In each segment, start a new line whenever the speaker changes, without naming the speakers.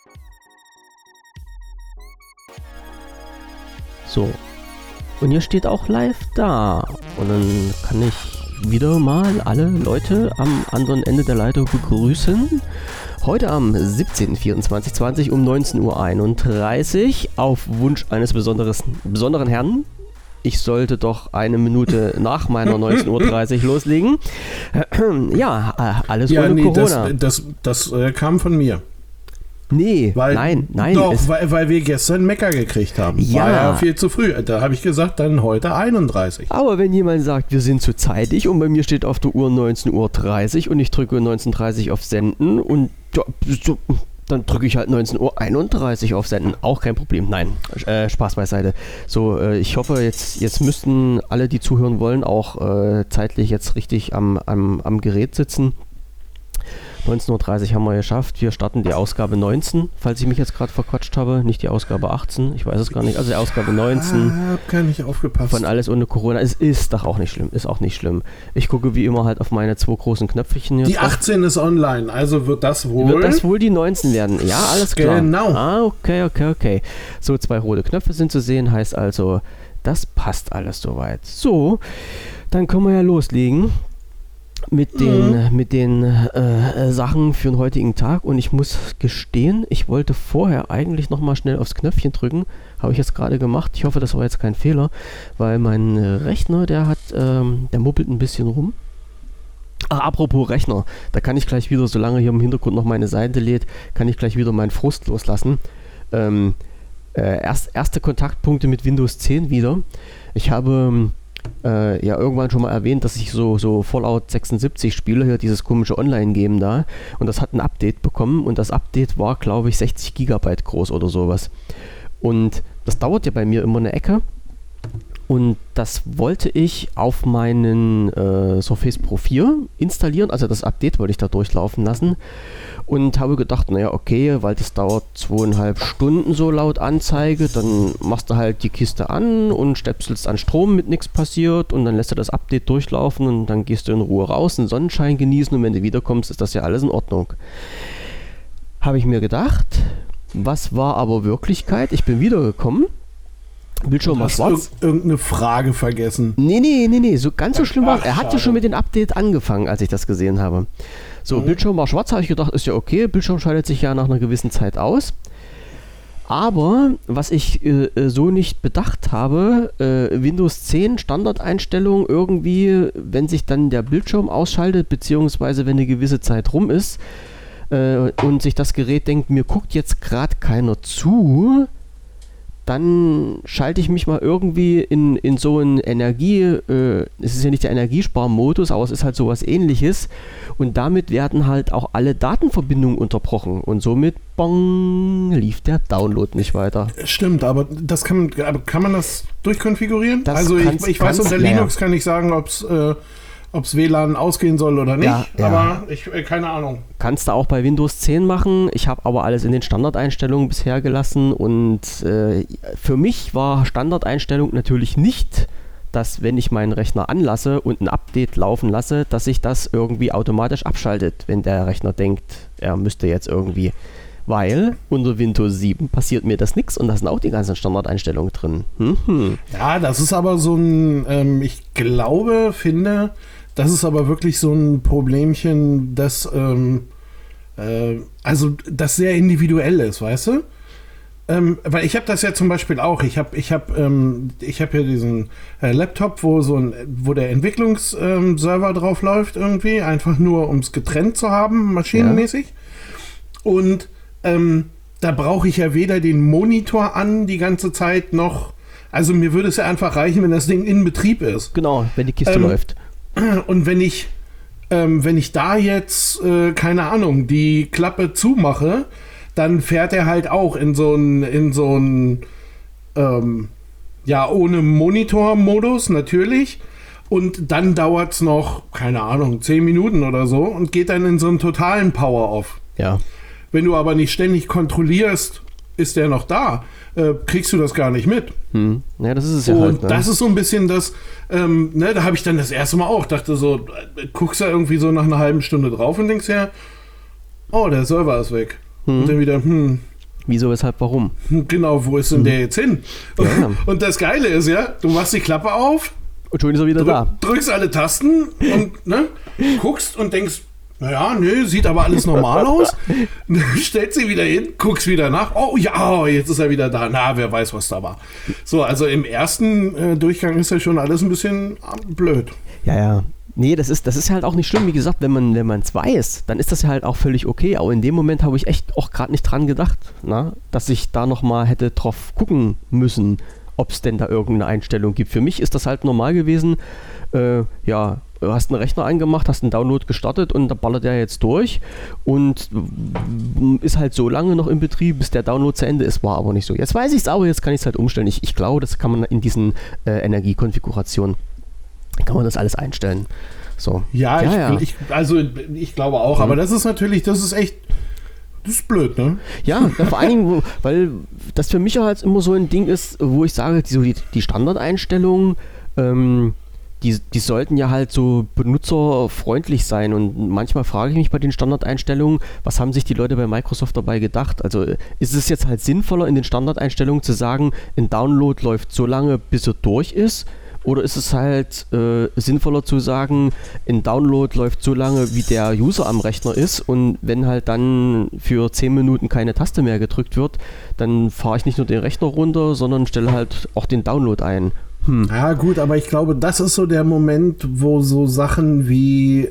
So. Und ihr steht auch live da. Und dann kann ich wieder mal alle Leute am anderen Ende der Leitung begrüßen. Heute am 17.04.2020 um 19.31 Uhr auf Wunsch eines besonderen Herrn. Ich sollte doch eine Minute nach meiner 19.30 Uhr loslegen. Ja, alles ohne Corona.
Das kam von mir.
Nee, nein.
Doch, weil wir gestern Mecker gekriegt haben.
Ja.
War ja viel zu früh. Da habe ich gesagt, dann heute 31.
Aber wenn jemand sagt, wir sind zu zeitig und bei mir steht auf der Uhr 19.30 Uhr und ich drücke 19.30 Uhr auf Senden und ja, so, dann drücke ich halt 19.31 Uhr auf Senden. Auch kein Problem. Nein, Spaß beiseite. So, ich hoffe, jetzt müssten alle, die zuhören wollen, auch zeitlich jetzt richtig am Gerät sitzen. 19.30 Uhr haben wir geschafft. Wir starten die Ausgabe 19, falls ich mich jetzt gerade verquatscht habe. Nicht die Ausgabe 18, ich weiß es gar nicht. Also die Ausgabe 19.
Hab gar nicht aufgepasst.
Von alles ohne Corona. Es ist doch auch nicht schlimm. Ist auch nicht schlimm. Ich gucke wie immer halt auf meine zwei großen Knöpfchen hier.
Die 18 ist online, also wird das wohl...
Wird das wohl die 19 werden? Ja, alles klar.
Genau.
Ah, okay. So, 2 rote Knöpfe sind zu sehen, heißt also, das passt alles soweit. So, dann können wir ja loslegen mit den Sachen für den heutigen Tag. Und ich muss gestehen, ich wollte vorher eigentlich nochmal schnell aufs Knöpfchen drücken. Habe ich jetzt gerade gemacht. Ich hoffe, das war jetzt kein Fehler, weil mein Rechner, der muppelt ein bisschen rum. Apropos Rechner, da kann ich gleich wieder, solange hier im Hintergrund noch meine Seite lädt, kann ich gleich wieder meinen Frust loslassen. Erste Kontaktpunkte mit Windows 10 wieder. Ich habe ja irgendwann schon mal erwähnt, dass ich so Fallout 76 spiele, hier dieses komische Online-Game da, und das hat ein Update bekommen und das Update war, glaube ich, 60 Gigabyte groß oder sowas. Und das dauert ja bei mir immer eine Ecke und das wollte ich auf meinen Surface Pro 4 installieren, also das Update wollte ich da durchlaufen lassen und habe gedacht, naja, okay, weil das dauert 2,5 Stunden so laut Anzeige, dann machst du halt die Kiste an und stöpselst an Strom, mit nichts passiert, und dann lässt du das Update durchlaufen und dann gehst du in Ruhe raus, den Sonnenschein genießen, und wenn du wiederkommst, ist das ja alles in Ordnung. Habe ich mir gedacht. Was war aber Wirklichkeit? Ich bin wiedergekommen. Bildschirm war schwarz.
Irgendeine Frage vergessen.
Nee, so ganz so schlimm war. Er hat ja schon mit dem Update angefangen, als ich das gesehen habe. So, Bildschirm war schwarz, habe ich gedacht, ist ja okay. Bildschirm schaltet sich ja nach einer gewissen Zeit aus. Aber, was ich so nicht bedacht habe, Windows 10 Standardeinstellung irgendwie, wenn sich dann der Bildschirm ausschaltet, beziehungsweise wenn eine gewisse Zeit rum ist, und sich das Gerät denkt, mir guckt jetzt gerade keiner zu, dann schalte ich mich mal irgendwie in so einen es ist ja nicht der Energiesparmodus, aber es ist halt sowas Ähnliches, und damit werden halt auch alle Datenverbindungen unterbrochen und somit lief der Download nicht weiter.
Stimmt, aber kann man das durchkonfigurieren?
Das
also ich weiß, unter Linux kann ich sagen, ob es WLAN ausgehen soll oder nicht, aber keine Ahnung.
Kannst du auch bei Windows 10 machen. Ich habe aber alles in den Standardeinstellungen bisher gelassen, und für mich war Standardeinstellung natürlich nicht, dass, wenn ich meinen Rechner anlasse und ein Update laufen lasse, dass sich das irgendwie automatisch abschaltet, wenn der Rechner denkt, er müsste jetzt irgendwie, weil unter Windows 7 passiert mir das nichts und da sind auch die ganzen Standardeinstellungen drin.
Ja, das ist aber so ein, ich finde, das ist aber wirklich so ein Problemchen, das das sehr individuell ist, weißt du? Weil ich habe das ja zum Beispiel auch. Ich habe ja diesen Laptop, wo der Entwicklungsserver drauf läuft irgendwie, einfach nur um es getrennt zu haben, maschinenmäßig. Ja. Und da brauche ich ja weder den Monitor an die ganze Zeit noch. Also mir würde es ja einfach reichen, wenn das Ding in Betrieb ist.
Genau, wenn die Kiste läuft.
Und wenn ich da jetzt, keine Ahnung, die Klappe zumache, dann fährt er halt auch in so ein ohne Monitor-Modus natürlich. Und dann dauert es noch, keine Ahnung, 10 Minuten oder so und geht dann in so einen totalen Power-Off.
Ja.
Wenn du aber nicht ständig kontrollierst, ist der noch da, kriegst du das gar nicht mit.
Ja, das ist es ja halt.
Und das ist so ein bisschen das, da habe ich dann das erste Mal auch, dachte so, guckst da irgendwie so nach einer halben Stunde drauf und denkst ja, oh, der Server ist weg. Und dann wieder,
Wieso, weshalb, warum?
Genau, wo ist denn der jetzt hin?
Ja.
Und das Geile ist ja, du machst die Klappe auf,
Und schon ist er wieder da.
drückst alle Tasten und ne, guckst und denkst, naja, nö, sieht aber alles normal aus. Stellst sie wieder hin, guckst wieder nach. Oh ja, jetzt ist er wieder da. Na, wer weiß, was da war. So, also im ersten Durchgang ist ja schon alles ein bisschen blöd.
Ja. Nee, das ist halt auch nicht schlimm. Wie gesagt, wenn man es weiß, dann ist das ja halt auch völlig okay. Aber in dem Moment habe ich echt auch gerade nicht dran gedacht, dass ich da nochmal hätte drauf gucken müssen, ob es denn da irgendeine Einstellung gibt. Für mich ist das halt normal gewesen, du hast einen Rechner angemacht, hast einen Download gestartet und da ballert der jetzt durch und ist halt so lange noch im Betrieb, bis der Download zu Ende ist, war aber nicht so. Jetzt weiß ich es aber, jetzt kann ich es halt umstellen. Ich glaube, das kann man in diesen Energiekonfigurationen, kann man das alles einstellen. So.
Ja. Ich glaube auch, aber das ist echt, das ist blöd, ne?
Ja, vor allen Dingen, weil das für mich halt immer so ein Ding ist, wo ich sage, die Standardeinstellungen, die sollten ja halt so benutzerfreundlich sein und manchmal frage ich mich bei den Standardeinstellungen, was haben sich die Leute bei Microsoft dabei gedacht? Also ist es jetzt halt sinnvoller in den Standardeinstellungen zu sagen, ein Download läuft so lange, bis er durch ist? Oder ist es halt sinnvoller zu sagen, ein Download läuft so lange, wie der User am Rechner ist und wenn halt dann für 10 Minuten keine Taste mehr gedrückt wird, dann fahre ich nicht nur den Rechner runter, sondern stelle halt auch den Download ein.
Ja gut, aber ich glaube, das ist so der Moment, wo so Sachen wie,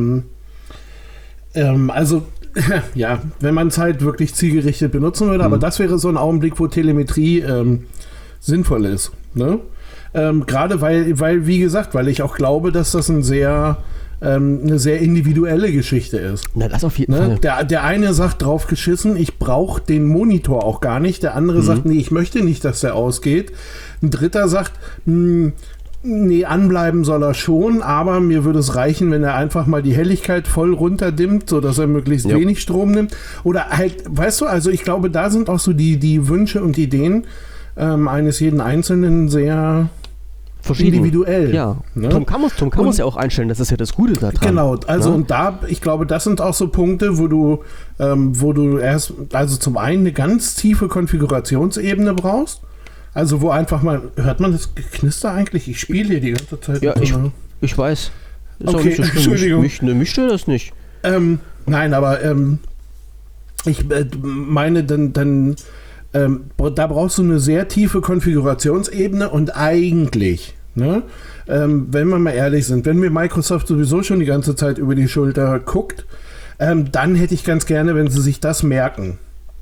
ja, wenn man es halt wirklich zielgerichtet benutzen würde, aber das wäre so ein Augenblick, wo Telemetrie sinnvoll ist, ne? Gerade weil, wie gesagt, weil ich auch glaube, dass das eine sehr individuelle Geschichte ist.
Na, das auf jeden Fall.
Der eine sagt drauf geschissen, ich brauche den Monitor auch gar nicht. Der andere sagt, nee, ich möchte nicht, dass der ausgeht. Ein dritter sagt, nee, anbleiben soll er schon, aber mir würde es reichen, wenn er einfach mal die Helligkeit voll runterdimmt, sodass er möglichst wenig Strom nimmt. Oder halt, weißt du, also ich glaube, da sind auch so die Wünsche und Ideen eines jeden Einzelnen sehr individuell.
Ja,
ne?
Tom kann man es ja auch einstellen, das ist ja das Gute daran.
Genau, also und da, ich glaube, das sind auch so Punkte, wo du erst, also zum einen eine ganz tiefe Konfigurationsebene brauchst, also wo einfach mal, hört man das Geknister eigentlich? Ich spiele hier die ganze Zeit.
Ja, ich weiß. Ist
okay,
auch nicht so
Entschuldigung.
Mich stört das nicht.
Nein, aber ich meine, dann da brauchst du eine sehr tiefe Konfigurationsebene und eigentlich, ne, wenn wir mal ehrlich sind, wenn mir Microsoft sowieso schon die ganze Zeit über die Schulter guckt, dann hätte ich ganz gerne, wenn sie sich das merken.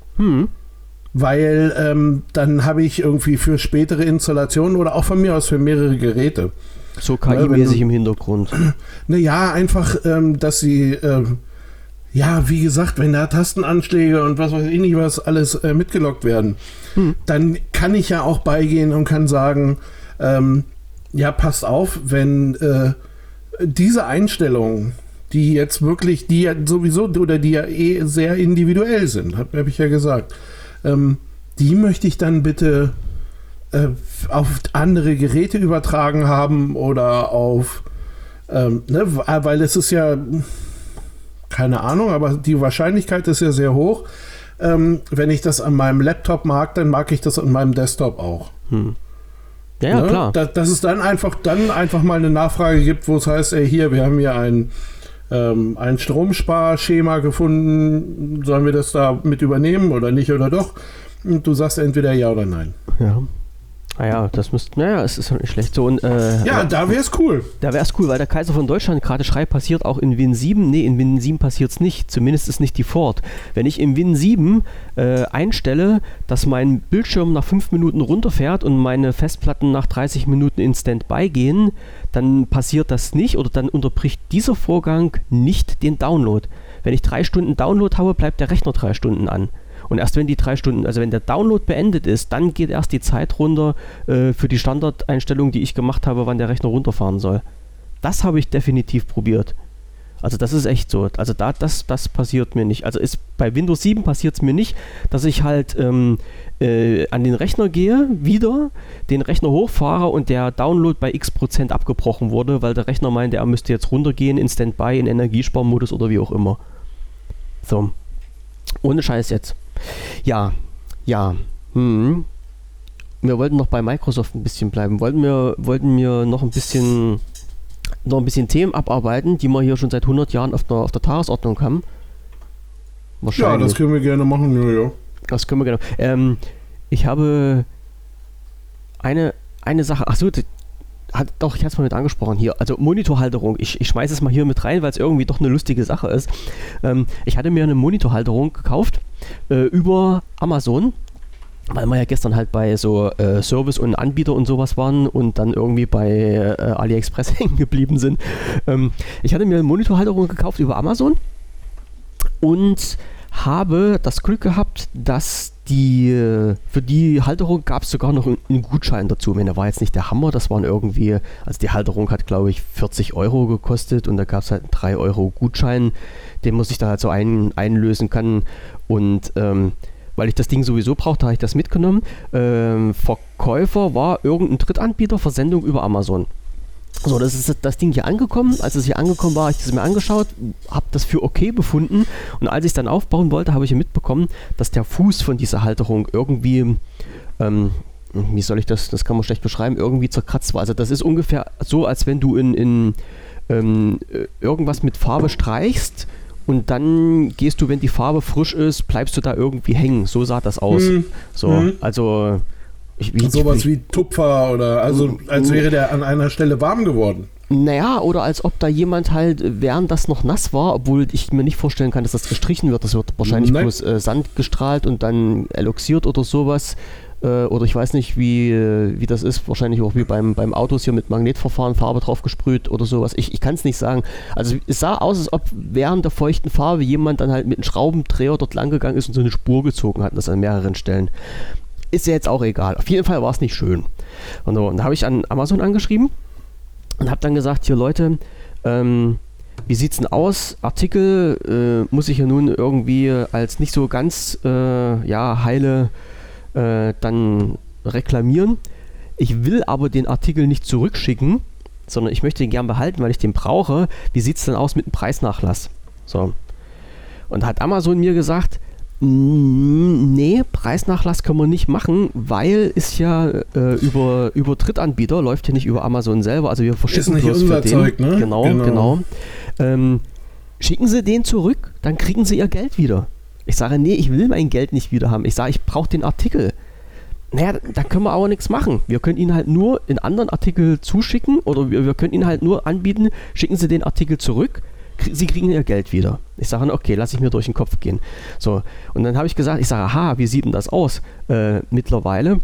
Weil dann habe ich irgendwie für spätere Installationen oder auch von mir aus für mehrere Geräte.
So KI-mäßig im Hintergrund.
Naja, einfach, dass sie ja, wie gesagt, wenn da Tastenanschläge und was weiß ich nicht was alles mitgelockt werden, dann kann ich ja auch beigehen und kann sagen, ja, passt auf, wenn diese Einstellungen, die jetzt wirklich, die ja sowieso oder die ja sehr individuell sind, habe ich ja gesagt, die möchte ich dann bitte auf andere Geräte übertragen haben oder auf, ne, weil es ist ja keine Ahnung, aber die Wahrscheinlichkeit ist ja sehr hoch. Wenn ich das an meinem Laptop mag, dann mag ich das an meinem Desktop auch.
Ja, ne? Klar.
Dass es dann einfach mal eine Nachfrage gibt, wo es heißt, ey, hier, wir haben hier ein Stromsparschema gefunden, sollen wir das da mit übernehmen oder nicht oder doch? Und du sagst entweder ja oder nein.
Ja. Naja, es ist halt nicht schlecht so. Und,
ja, da wäre es cool.
Da wäre es cool, weil der Kaiser von Deutschland gerade schreibt, passiert auch in Win 7. Nee, in Win 7 passiert es nicht. Zumindest ist nicht Default. Wenn ich im Win 7 einstelle, dass mein Bildschirm nach 5 Minuten runterfährt und meine Festplatten nach 30 Minuten in Standby gehen, dann passiert das nicht oder dann unterbricht dieser Vorgang nicht den Download. Wenn ich 3 Stunden Download habe, bleibt der Rechner 3 Stunden an. Und erst wenn die 3 Stunden, also wenn der Download beendet ist, dann geht erst die Zeit runter für die Standardeinstellung, die ich gemacht habe, wann der Rechner runterfahren soll. Das habe ich definitiv probiert. Also das ist echt so. Also das passiert mir nicht. Also bei Windows 7 passiert es mir nicht, dass ich halt an den Rechner gehe, wieder den Rechner hochfahre und der Download bei x% abgebrochen wurde, weil der Rechner meinte, er müsste jetzt runtergehen in Standby, in Energiesparmodus oder wie auch immer. So. Ohne Scheiß jetzt. Ja, Ja, wir wollten noch bei Microsoft ein bisschen bleiben. Wollten wir noch ein bisschen Themen abarbeiten, die wir hier schon seit 100 Jahren auf der Tagesordnung haben.
Ja, das können wir gerne machen, ja.
Das können wir gerne. Ich habe eine Sache, ich hatte es mal mit angesprochen hier, also Monitorhalterung, ich schmeiße es mal hier mit rein, weil es irgendwie doch eine lustige Sache ist. Ich hatte mir eine Monitorhalterung gekauft über Amazon, weil wir ja gestern halt bei so Service und Anbieter und sowas waren und dann irgendwie bei AliExpress hängen geblieben sind. Ich hatte mir eine Monitorhalterung gekauft über Amazon und habe das Glück gehabt, dass für die Halterung gab es sogar noch einen Gutschein dazu. Ich meine, der war jetzt nicht der Hammer, das waren irgendwie, also die Halterung hat glaube ich 40 € gekostet und da gab es halt einen 3 € Gutschein, den man sich da halt so einlösen kann und weil ich das Ding sowieso brauchte, habe ich das mitgenommen. Verkäufer war irgendein Drittanbieter, Versendung über Amazon. So, das ist das Ding hier angekommen. Als es hier angekommen war, habe ich das mir angeschaut, habe das für okay befunden und als ich es dann aufbauen wollte, habe ich mitbekommen, dass der Fuß von dieser Halterung irgendwie, wie soll ich das kann man schlecht beschreiben, irgendwie zerkratzt war. Also das ist ungefähr so, als wenn du in irgendwas mit Farbe streichst und dann gehst du, wenn die Farbe frisch ist, bleibst du da irgendwie hängen. So sah das aus. Also
sowas wie Tupfer oder als wäre der an einer Stelle warm geworden.
Naja, oder als ob da jemand halt, während das noch nass war, obwohl ich mir nicht vorstellen kann, dass das gestrichen wird. Das wird wahrscheinlich bloß Sand gestrahlt und dann eloxiert oder sowas. Oder ich weiß nicht, wie das ist. Wahrscheinlich auch wie beim Autos hier mit Magnetverfahren, Farbe drauf gesprüht oder sowas. Ich kann es nicht sagen. Also es sah aus, als ob während der feuchten Farbe jemand dann halt mit einem Schraubendreher dort lang gegangen ist und so eine Spur gezogen hat. Das an mehreren Stellen. Ist ja jetzt auch egal. Auf jeden Fall war es nicht schön. Und da habe ich an Amazon angeschrieben und habe dann gesagt, hier Leute, wie sieht's denn aus? Artikel muss ich ja nun irgendwie als nicht so ganz heile dann reklamieren. Ich will aber den Artikel nicht zurückschicken, sondern ich möchte ihn gern behalten, weil ich den brauche. Wie sieht's denn aus mit dem Preisnachlass? So. Und hat Amazon mir gesagt, nee, Preisnachlass können wir nicht machen, weil ist ja über Drittanbieter, läuft ja nicht über Amazon selber, also wir verschicken bloß für den.
Zeug, ne?
Genau. Schicken Sie den zurück, dann kriegen Sie Ihr Geld wieder. Ich sage, nee, ich will mein Geld nicht wieder haben. Ich sage, ich brauche den Artikel. Naja, da können wir aber nichts machen. Wir können Ihnen halt nur einen anderen Artikel zuschicken oder wir können Ihnen halt nur anbieten, schicken Sie den Artikel zurück, Sie kriegen Ihr Geld wieder. Ich sage, okay, lass ich mir durch den Kopf gehen. So, und dann habe ich gesagt, aha, wie sieht denn das aus? Mittlerweile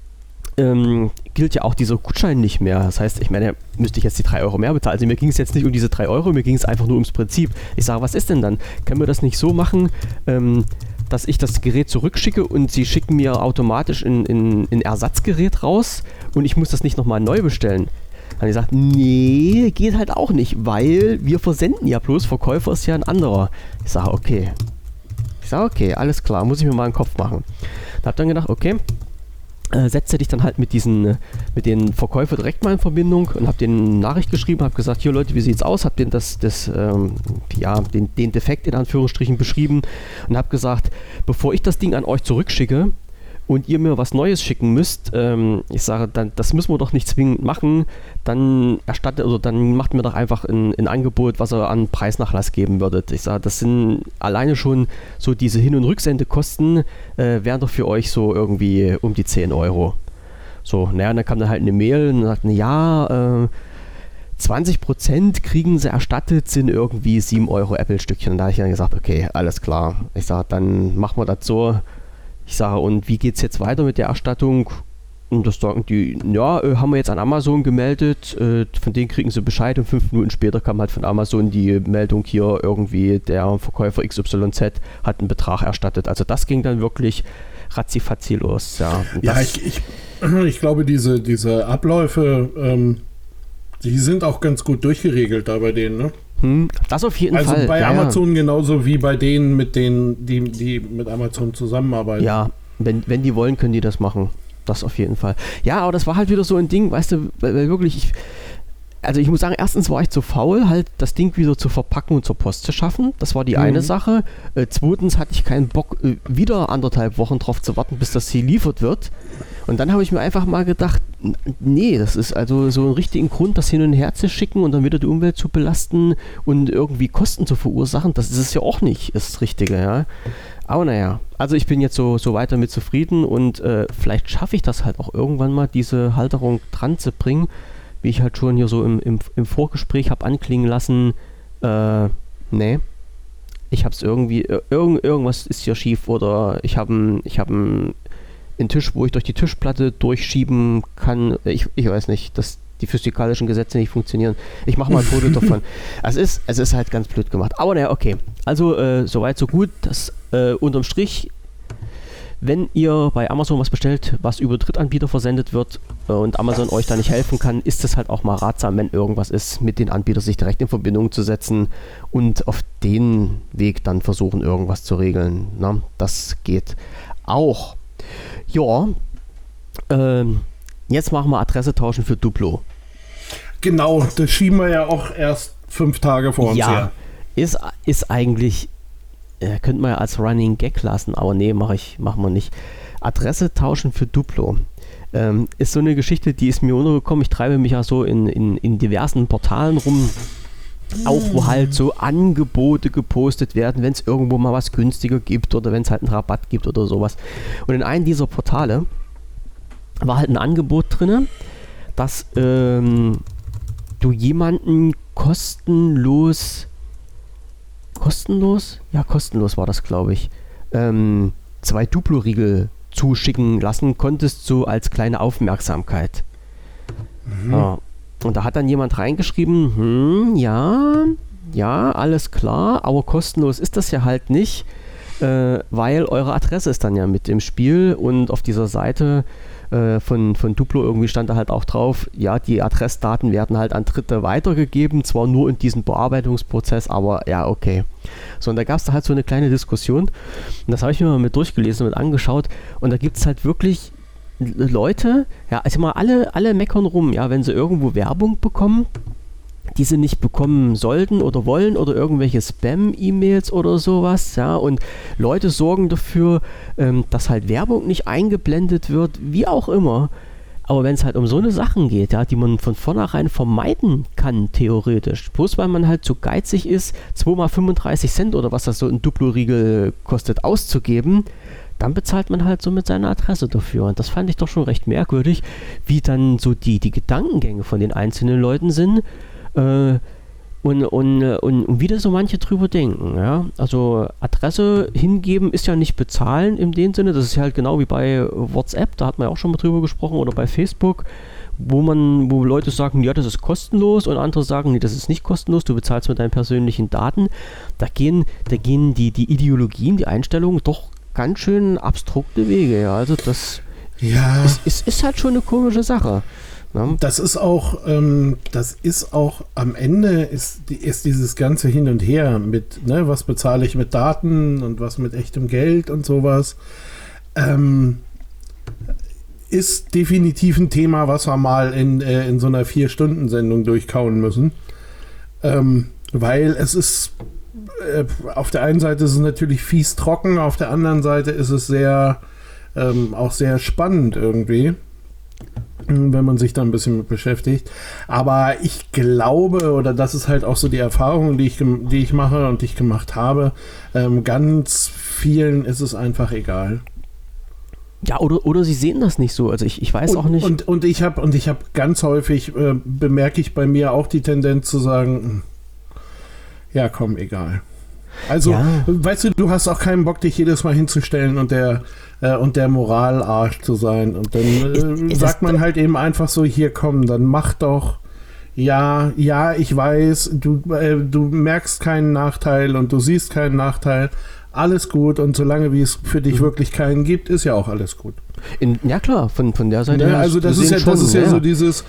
gilt ja auch dieser Gutschein nicht mehr. Das heißt, ich meine, müsste ich jetzt die 3 € mehr bezahlen. Also mir ging es jetzt nicht um diese 3 €, mir ging es einfach nur ums Prinzip. Ich sage, was ist denn dann? Können wir das nicht so machen, dass ich das Gerät zurückschicke und sie schicken mir automatisch ein Ersatzgerät raus und ich muss das nicht nochmal neu bestellen? Dann habe ich gesagt, nee, geht halt auch nicht, weil wir versenden ja bloß, Verkäufer ist ja ein anderer. Ich sage, okay, alles klar, muss ich mir mal einen Kopf machen. Und habe dann gedacht, okay, setze dich dann halt mit den Verkäufer direkt mal in Verbindung und habe denen Nachricht geschrieben, habe gesagt, hier Leute, wie sieht's aus? Habe denen den Defekt in Anführungsstrichen beschrieben und habe gesagt, bevor ich das Ding an euch zurückschicke und ihr mir was Neues schicken müsst, ich sage, dann, das müssen wir doch nicht zwingend machen, dann macht mir doch einfach ein Angebot, was ihr an Preisnachlass geben würdet. Ich sage, das sind alleine schon so diese Hin- und Rücksendekosten, wären doch für euch so irgendwie um die 10 €. So, naja, und dann kam dann halt eine Mail und sagten, ja, 20% kriegen sie erstattet, sind irgendwie 7 € Apple-Stückchen. Und da habe ich dann gesagt, okay, alles klar. Ich sage, dann machen wir das so. Ich sage, und wie geht es jetzt weiter mit der Erstattung? Und das sagen die, ja, haben wir jetzt an Amazon gemeldet, von denen kriegen sie Bescheid und 5 Minuten später kam halt von Amazon die Meldung hier irgendwie, der Verkäufer XYZ hat einen Betrag erstattet. Also das ging dann wirklich ratzifatzi los. Ja,
ich glaube, diese Abläufe, die sind auch ganz gut durchgeregelt da bei denen, ne?
Das auf jeden Fall.
Also bei Amazon genauso wie bei denen, die mit Amazon zusammenarbeiten.
Ja, wenn die wollen, können die das machen. Das auf jeden Fall. Ja, aber das war halt wieder so ein Ding, weißt du, weil wirklich, also ich muss sagen, erstens war ich zu faul, halt das Ding wieder zu verpacken und zur Post zu schaffen. Das war die eine Sache. Zweitens hatte ich keinen Bock, wieder 1,5 Wochen drauf zu warten, bis das hier geliefert wird. Und dann habe ich mir einfach mal gedacht, nee, das ist also so ein richtigen Grund, das hin und her zu schicken und dann wieder die Umwelt zu belasten und irgendwie Kosten zu verursachen. Das ist es ja auch nicht, ist das Richtige, ja. Aber naja, also ich bin jetzt so weiter mit zufrieden und vielleicht schaffe ich das halt auch irgendwann mal, diese Halterung dran zu bringen, wie ich halt schon hier so im Vorgespräch habe anklingen lassen, nee, ich habe es irgendwie, irgendwas ist hier schief oder ich habe einen Tisch, wo ich durch die Tischplatte durchschieben kann, ich weiß nicht, dass die physikalischen Gesetze nicht funktionieren. Ich mache mal ein Foto davon. Es ist halt ganz blöd gemacht. Aber naja, okay. Also soweit so gut. Das unterm Strich, wenn ihr bei Amazon was bestellt, was über Drittanbieter versendet wird und Amazon euch da nicht helfen kann, ist es halt auch mal ratsam, wenn irgendwas ist, mit den Anbietern sich direkt in Verbindung zu setzen und auf den Weg dann versuchen, irgendwas zu regeln. Na, das geht auch. Ja, jetzt machen wir Adresse tauschen für Duplo.
Genau, das schieben wir ja auch erst 5 Tage vor uns her.
Ist eigentlich, könnte man ja als Running Gag lassen, aber nee, machen wir nicht. Adresse tauschen für Duplo. Ist so eine Geschichte, die ist mir untergekommen. Ich treibe mich ja so in diversen Portalen rum, auch wo halt so Angebote gepostet werden, wenn es irgendwo mal was günstiger gibt oder wenn es halt einen Rabatt gibt oder sowas. Und in einem dieser Portale war halt ein Angebot drin, dass du jemanden kostenlos? Ja, kostenlos war das, glaube ich. 2 Duplo-Riegel zuschicken lassen konntest, so als kleine Aufmerksamkeit. Ja. Und da hat dann jemand reingeschrieben, ja, alles klar, aber kostenlos ist das ja halt nicht, weil eure Adresse ist dann ja mit im Spiel und auf dieser Seite von Duplo irgendwie stand da halt auch drauf, ja, die Adressdaten werden halt an Dritte weitergegeben, zwar nur in diesem Bearbeitungsprozess, aber ja, okay. So, und da gab es da halt so eine kleine Diskussion und das habe ich mir mal mit durchgelesen und angeschaut und da gibt es halt wirklich Leute, ja, also mal alle meckern rum, ja, wenn sie irgendwo Werbung bekommen, die sie nicht bekommen sollten oder wollen oder irgendwelche Spam-E-Mails oder sowas, ja, und Leute sorgen dafür, dass halt Werbung nicht eingeblendet wird, wie auch immer. Aber wenn es halt um so eine Sachen geht, ja, die man von vornherein vermeiden kann, theoretisch, bloß weil man halt zu geizig ist, 2 mal 35 Cent oder was das so ein Duplo-Riegel kostet, auszugeben, dann bezahlt man halt so mit seiner Adresse dafür. Und das fand ich doch schon recht merkwürdig, wie dann so die Gedankengänge von den einzelnen Leuten sind und wie da so manche drüber denken. Ja? Also Adresse hingeben ist ja nicht bezahlen in dem Sinne. Das ist ja halt genau wie bei WhatsApp, da hat man ja auch schon mal drüber gesprochen, oder bei Facebook, wo Leute sagen, ja, das ist kostenlos und andere sagen, nee, das ist nicht kostenlos, du bezahlst mit deinen persönlichen Daten. Da gehen die Ideologien, die Einstellungen doch ganz schön abstrukte Wege, ja. Also das ist halt schon eine komische Sache. Ne? Das ist auch am Ende ist dieses ganze Hin und Her mit, ne, was bezahle ich mit Daten und was mit echtem Geld und sowas, ist definitiv ein Thema, was wir mal in so einer 4-Stunden-Sendung durchkauen müssen. Weil es ist auf der einen Seite ist es natürlich fies trocken, auf der anderen Seite ist es auch sehr spannend irgendwie, wenn man sich da ein bisschen mit beschäftigt. Aber ich glaube, oder das ist halt auch so die Erfahrung, die ich mache und die ich gemacht habe, ganz vielen ist es einfach egal. Ja, oder sie sehen das nicht so. Also ich weiß auch nicht.
Und ich habe ganz häufig, bemerke ich bei mir auch die Tendenz zu sagen, ja komm, egal. Also, ja. Weißt du hast auch keinen Bock, dich jedes Mal hinzustellen und der Moralarsch zu sein. Und dann sagt man halt eben einfach so, hier komm, dann mach doch. Ja, ich weiß, du merkst keinen Nachteil und du siehst keinen Nachteil. Alles gut, und solange wie es für dich wirklich keinen gibt, ist ja auch alles gut.
Ja klar, von der Seite
her. Also das ist ja so dieses,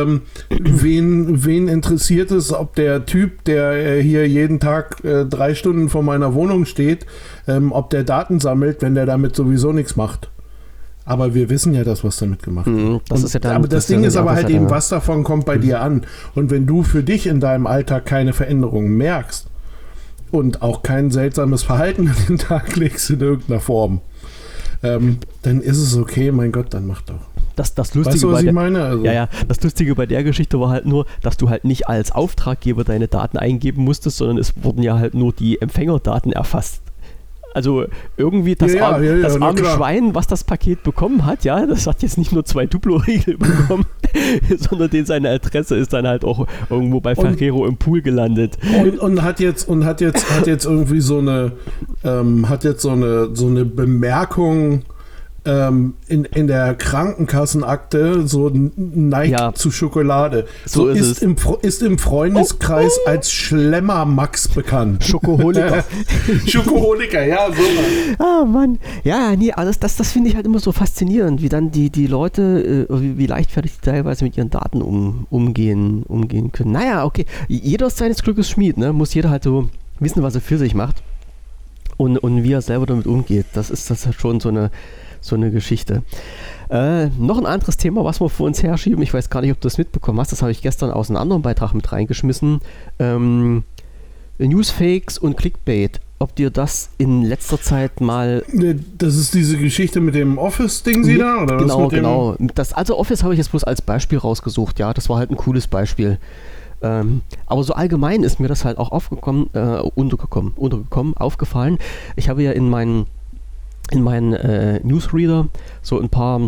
wen interessiert es, ob der Typ, der hier jeden Tag 3 Stunden vor meiner Wohnung steht, ob der Daten sammelt, wenn der damit sowieso nichts macht. Aber wir wissen ja, dass was damit gemacht wird.
Das ist ja dann,
aber das Ding ist aber halt eben, was davon kommt bei dir an. Und wenn du für dich in deinem Alltag keine Veränderungen merkst und auch kein seltsames Verhalten an den Tag legst in irgendeiner Form, dann ist es okay, mein Gott, dann mach doch.
Das Lustige
weißt du, was ich meine? Also,
ja, das Lustige bei der Geschichte war halt nur, dass du halt nicht als Auftraggeber deine Daten eingeben musstest, sondern es wurden ja halt nur die Empfängerdaten erfasst. Also irgendwie das arme Schwein, was das Paket bekommen hat, ja, das hat jetzt nicht nur 2 Duplo-Riegel bekommen, sondern seine Adresse ist dann halt auch irgendwo bei Ferrero im Pool gelandet.
Und hat jetzt irgendwie so eine Bemerkung in der Krankenkassenakte, so neigt zu Schokolade. So ist im Freundeskreis als Schlemmer Max bekannt.
Schokoholiker.
Schokoholiker, ja, so.
Ah, Mann. Ja, nee, aber das finde ich halt immer so faszinierend, wie dann die Leute, wie leichtfertig die teilweise mit ihren Daten umgehen können. Naja, okay. Jeder ist seines Glückes Schmied, ne? Muss jeder halt so wissen, was er für sich macht und wie er selber damit umgeht. Das ist schon so eine Geschichte. Noch ein anderes Thema, was wir vor uns herschieben. Ich weiß gar nicht, ob du das mitbekommen hast. Das habe ich gestern aus einem anderen Beitrag mit reingeschmissen. Newsfakes und Clickbait. Ob dir das in letzter Zeit mal...
Das ist diese Geschichte mit dem Office-Ding da? Oder
genau. Also Office habe ich jetzt bloß als Beispiel rausgesucht. Ja, das war halt ein cooles Beispiel. Aber so allgemein ist mir das halt auch aufgefallen. Ich habe ja in meinen Newsreader so ein paar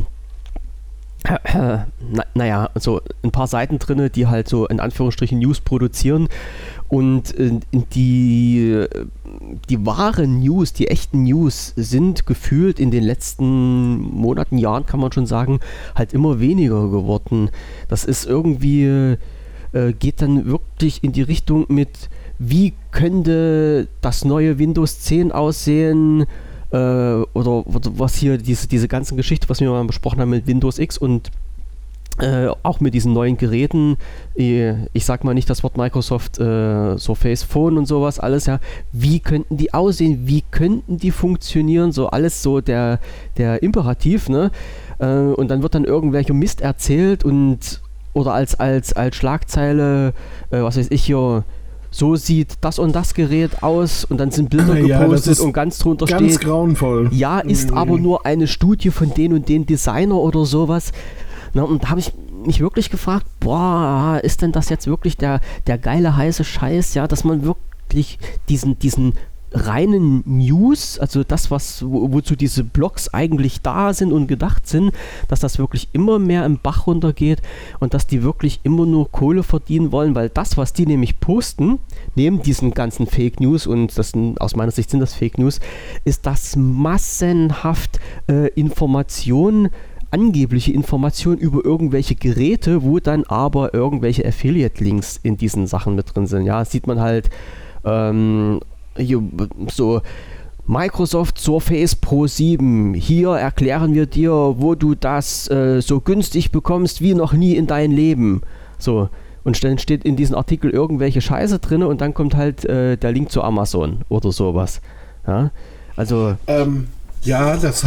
ein paar Seiten drin, die halt so in Anführungsstrichen News produzieren, und die wahren News, die echten News sind gefühlt in den letzten Monaten, Jahren, kann man schon sagen, halt immer weniger geworden. Das ist irgendwie, geht dann wirklich in die Richtung mit, wie könnte das neue Windows 10 aussehen, oder was hier, diese ganzen Geschichten, was wir mal besprochen haben mit Windows X und auch mit diesen neuen Geräten. Ich sag mal nicht das Wort Microsoft, Surface Phone und sowas alles, ja. Wie könnten die aussehen? Wie könnten die funktionieren? So alles so der Imperativ, ne? Und dann wird dann irgendwelcher Mist erzählt oder als Schlagzeile, was weiß ich hier, so sieht das und das Gerät aus, und dann sind Bilder gepostet und ganz drunter steht,
ganz grauenvoll.
Ja, ist aber nur eine Studie von den und den Designer oder sowas. Na, und da habe ich mich wirklich gefragt, ist denn das jetzt wirklich der geile heiße Scheiß, ja, dass man wirklich diesen reinen News, also das, wozu diese Blogs eigentlich da sind und gedacht sind, dass das wirklich immer mehr im Bach runtergeht und dass die wirklich immer nur Kohle verdienen wollen, weil das, was die nämlich posten, neben diesen ganzen Fake News, und aus meiner Sicht sind das Fake News, ist das massenhaft angebliche Informationen über irgendwelche Geräte, wo dann aber irgendwelche Affiliate-Links in diesen Sachen mit drin sind. Ja, das sieht man halt hier so Microsoft Surface Pro 7. Hier erklären wir dir, wo du das so günstig bekommst wie noch nie in deinem Leben. So. Und dann steht in diesem Artikel irgendwelche Scheiße drin und dann kommt halt der Link zu Amazon oder sowas. Ja, also...
das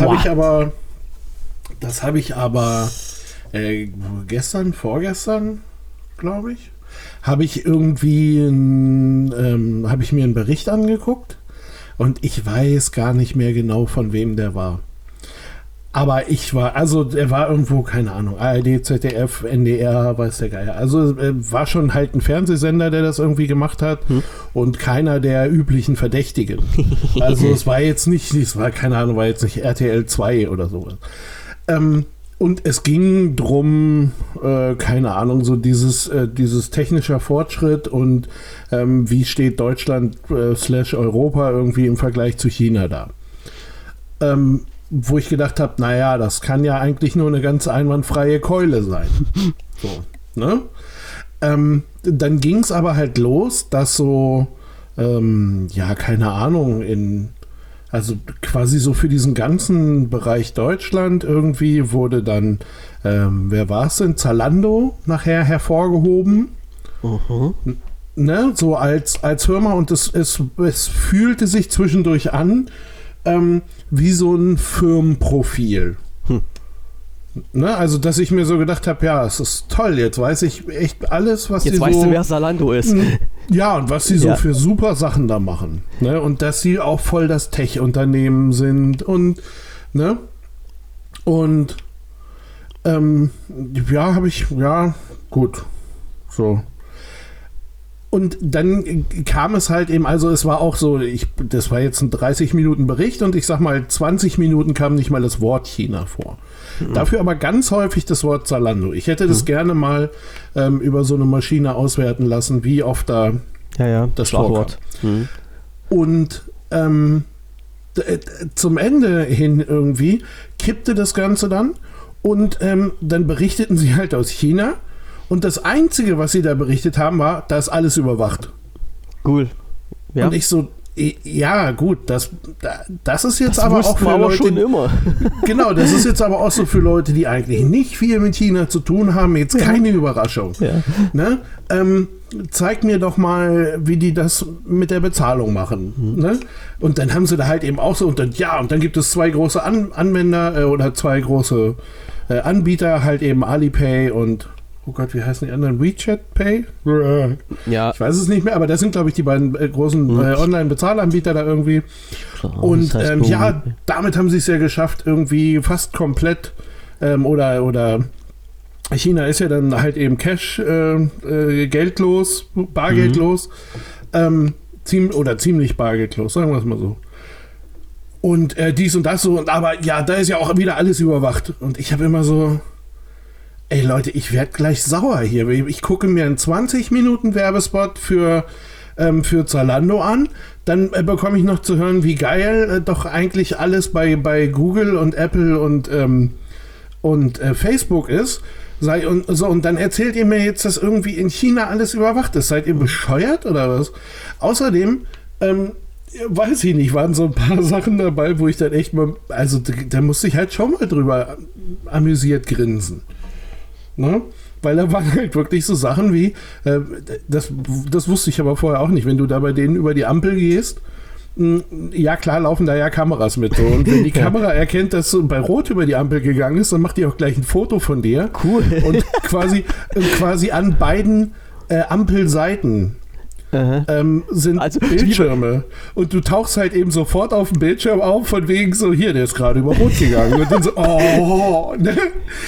habe ich aber vorgestern, glaube ich, habe ich mir einen Bericht angeguckt und ich weiß gar nicht mehr genau, von wem der war. Aber der war irgendwo, keine Ahnung, ARD, ZDF, NDR, weiß der Geier. Also war schon halt ein Fernsehsender, der das irgendwie gemacht hat und keiner der üblichen Verdächtigen. Also es war jetzt nicht RTL 2 oder sowas. Und es ging drum, keine Ahnung, so dieses technischer Fortschritt und wie steht Deutschland / Europa irgendwie im Vergleich zu China da. Wo ich gedacht habe, naja, das kann ja eigentlich nur eine ganz einwandfreie Keule sein. So, ne? Dann ging es aber halt los, dass so, keine Ahnung, also quasi so für diesen ganzen Bereich Deutschland irgendwie wurde dann, wer war es denn? Zalando nachher hervorgehoben. Ne? So als Firma, und es fühlte sich zwischendurch an wie so ein Firmenprofil. Ne? Also, dass ich mir so gedacht habe, ja, es ist toll, jetzt weiß ich echt alles, was
jetzt
die
weißt
so...
du, wer Zalando ist.
Ja, und was sie so für super Sachen da machen. Ne? Und dass sie auch voll das Tech-Unternehmen sind und, ne? Und, gut, so. Und dann kam es halt eben, also es war auch so, das war jetzt ein 30-Minuten-Bericht und ich sag mal, 20 Minuten kam nicht mal das Wort China vor. Dafür aber ganz häufig das Wort Zalando. Ich hätte das gerne mal über so eine Maschine auswerten lassen, wie oft da das
Schlagwort.
Und zum Ende hin irgendwie kippte das Ganze dann und dann berichteten sie halt aus China. Und das Einzige, was sie da berichtet haben, war, da ist alles überwacht.
Cool. Ja.
Und ich so, ja gut, das ist jetzt
das
aber auch für Leute...
schon immer.
Genau, das ist jetzt aber auch so für Leute, die eigentlich nicht viel mit China zu tun haben, jetzt keine Überraschung. Ja. Ne? Zeig mir doch mal, wie die das mit der Bezahlung machen. Ne? Und dann haben sie da halt eben auch so, und dann gibt es zwei große Anwender oder zwei große Anbieter, halt eben Alipay und oh Gott, wie heißen die anderen? WeChat Pay?
Ja.
Ich weiß es nicht mehr, aber das sind, glaube ich, die beiden großen Online-Bezahlanbieter da irgendwie. Klar, und das heißt damit haben sie es ja geschafft, irgendwie fast komplett oder China ist ja dann halt eben Cash, geldlos, bargeldlos, ziemlich bargeldlos, sagen wir es mal so. Und dies und das so, aber ja, da ist ja auch wieder alles überwacht. Und ich habe immer so, ey Leute, ich werde gleich sauer hier. Ich gucke mir einen 20-Minuten-Werbespot für Zalando an, dann bekomme ich noch zu hören, wie geil doch eigentlich alles bei Google und Apple und Facebook ist. Und dann erzählt ihr mir jetzt, dass irgendwie in China alles überwacht ist. Seid ihr bescheuert oder was? Außerdem, weiß ich nicht, waren so ein paar Sachen dabei, wo ich dann echt mal, also da musste ich halt schon mal drüber amüsiert grinsen. Ne? Weil da waren halt wirklich so Sachen wie, das wusste ich aber vorher auch nicht, wenn du da bei denen über die Ampel gehst, ja klar laufen da ja Kameras mit. So. Und wenn die Kamera erkennt, dass du bei Rot über die Ampel gegangen ist, dann macht die auch gleich ein Foto von dir.
Cool.
Und quasi an beiden Ampelseiten sind also Bildschirme. Und du tauchst halt eben sofort auf dem Bildschirm auf, von wegen so, hier, der ist gerade über Rot gegangen. Und dann so, ne?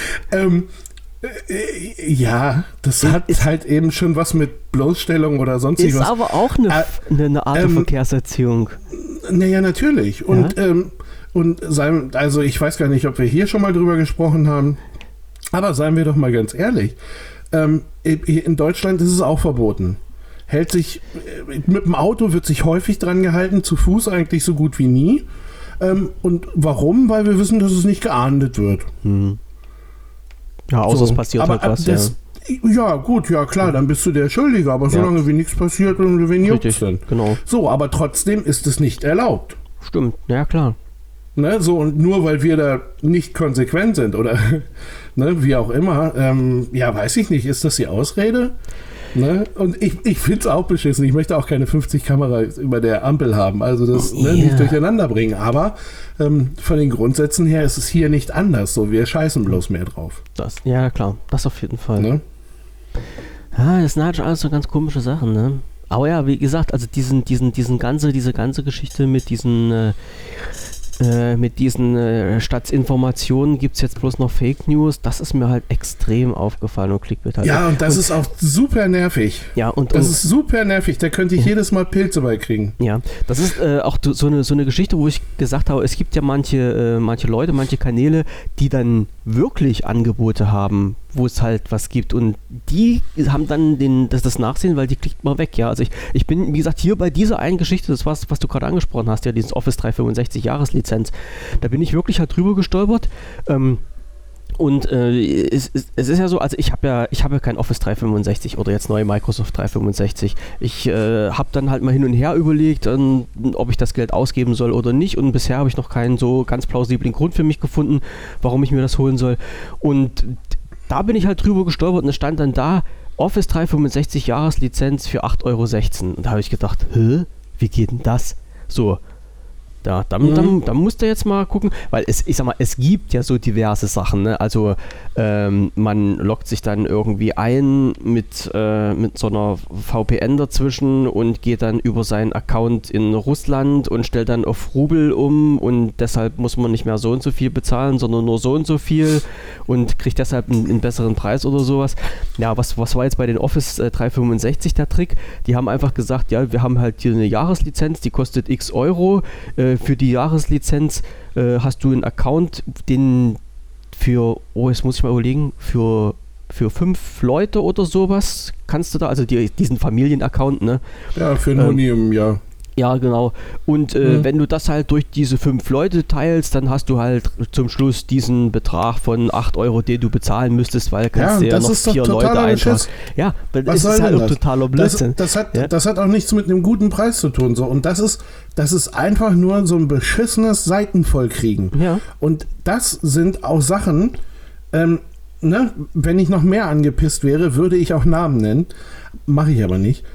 Ja, das hat halt eben schon was mit Bloßstellung oder sonst was.
Ist aber auch eine Art der Verkehrserziehung.
Naja, natürlich. Und, also ich weiß gar nicht, ob wir hier schon mal drüber gesprochen haben, aber seien wir doch mal ganz ehrlich, in Deutschland ist es auch verboten. Hält sich, mit dem Auto wird sich häufig dran gehalten, zu Fuß eigentlich so gut wie nie. Und warum? Weil wir wissen, dass es nicht geahndet wird.
Ja, außer es passiert halt was.
Ja, gut, ja klar, dann bist du der Schuldige, aber solange wie nichts passiert und wen juckt's denn?
Genau.
So, aber trotzdem ist es nicht erlaubt.
Stimmt, ja klar.
Ne, so, und nur weil wir da nicht konsequent sind oder ne, wie auch immer, ja, weiß ich nicht, ist das die Ausrede? Ne? Und ich finde es auch beschissen. Ich möchte auch keine 50 Kameras über der Ampel haben, also das nicht durcheinander bringen. Aber von den Grundsätzen her ist es hier nicht anders. So, wir scheißen bloß mehr drauf.
Ja, klar, das auf jeden Fall. Ne? Ja, das sind halt schon alles so ganz komische Sachen, ne? Aber ja, wie gesagt, also diese ganze Geschichte mit diesen Stadtinformationen gibt es jetzt bloß noch Fake News, das ist mir halt extrem aufgefallen und Clickbait halt.
Ja, und das ist auch super nervig.
Ja,
das ist super nervig, da könnte ich jedes Mal Pilze bei kriegen.
Ja, das ist auch so eine Geschichte, wo ich gesagt habe, es gibt ja manche Leute, manche Kanäle, die dann wirklich Angebote haben, wo es halt was gibt und die haben dann das Nachsehen, weil die klickt mal weg, ja. Also ich bin, wie gesagt, hier bei dieser einen Geschichte, das was du gerade angesprochen hast, ja, dieses Office 365 Jahreslizenz, da bin ich wirklich halt drüber gestolpert. Und es ist ja so, also ich habe ja kein Office 365 oder jetzt neue Microsoft 365. Ich habe dann halt mal hin und her überlegt, ob ich das Geld ausgeben soll oder nicht. Und bisher habe ich noch keinen so ganz plausiblen Grund für mich gefunden, warum ich mir das holen soll. Und da bin ich halt drüber gestolpert und es stand dann da, Office 365 Jahreslizenz für 8,16 €. Und da habe ich gedacht, wie geht denn das? So. Ja, dann musst du jetzt mal gucken, weil ich sag mal, es gibt ja so diverse Sachen, ne? Also man loggt sich dann irgendwie ein mit so einer VPN dazwischen und geht dann über seinen Account in Russland und stellt dann auf Rubel um und deshalb muss man nicht mehr so und so viel bezahlen, sondern nur so und so viel und kriegt deshalb einen besseren Preis oder sowas. Ja, was war jetzt bei den Office 365 der Trick? Die haben einfach gesagt, ja, wir haben halt hier eine Jahreslizenz, die kostet x Euro. Für die Jahreslizenz hast du einen Account, den jetzt muss ich mal überlegen, für 5 Leute oder sowas kannst du da, also diesen Familienaccount, ne?
Ja, für ein Huni im Jahr.
Ja, genau. Und wenn du das halt durch diese 5 Leute teilst, dann hast du halt zum Schluss diesen Betrag von 8 Euro, den du bezahlen müsstest, weil kannst du ja noch 4 Leute eintragen. Ja, das ist halt auch totaler Blödsinn.
Das hat auch nichts mit einem guten Preis zu tun. So. Und das ist einfach nur so ein beschissenes Seitenvollkriegen.
Ja.
Und das sind auch Sachen, wenn ich noch mehr angepisst wäre, würde ich auch Namen nennen. Mache ich aber nicht.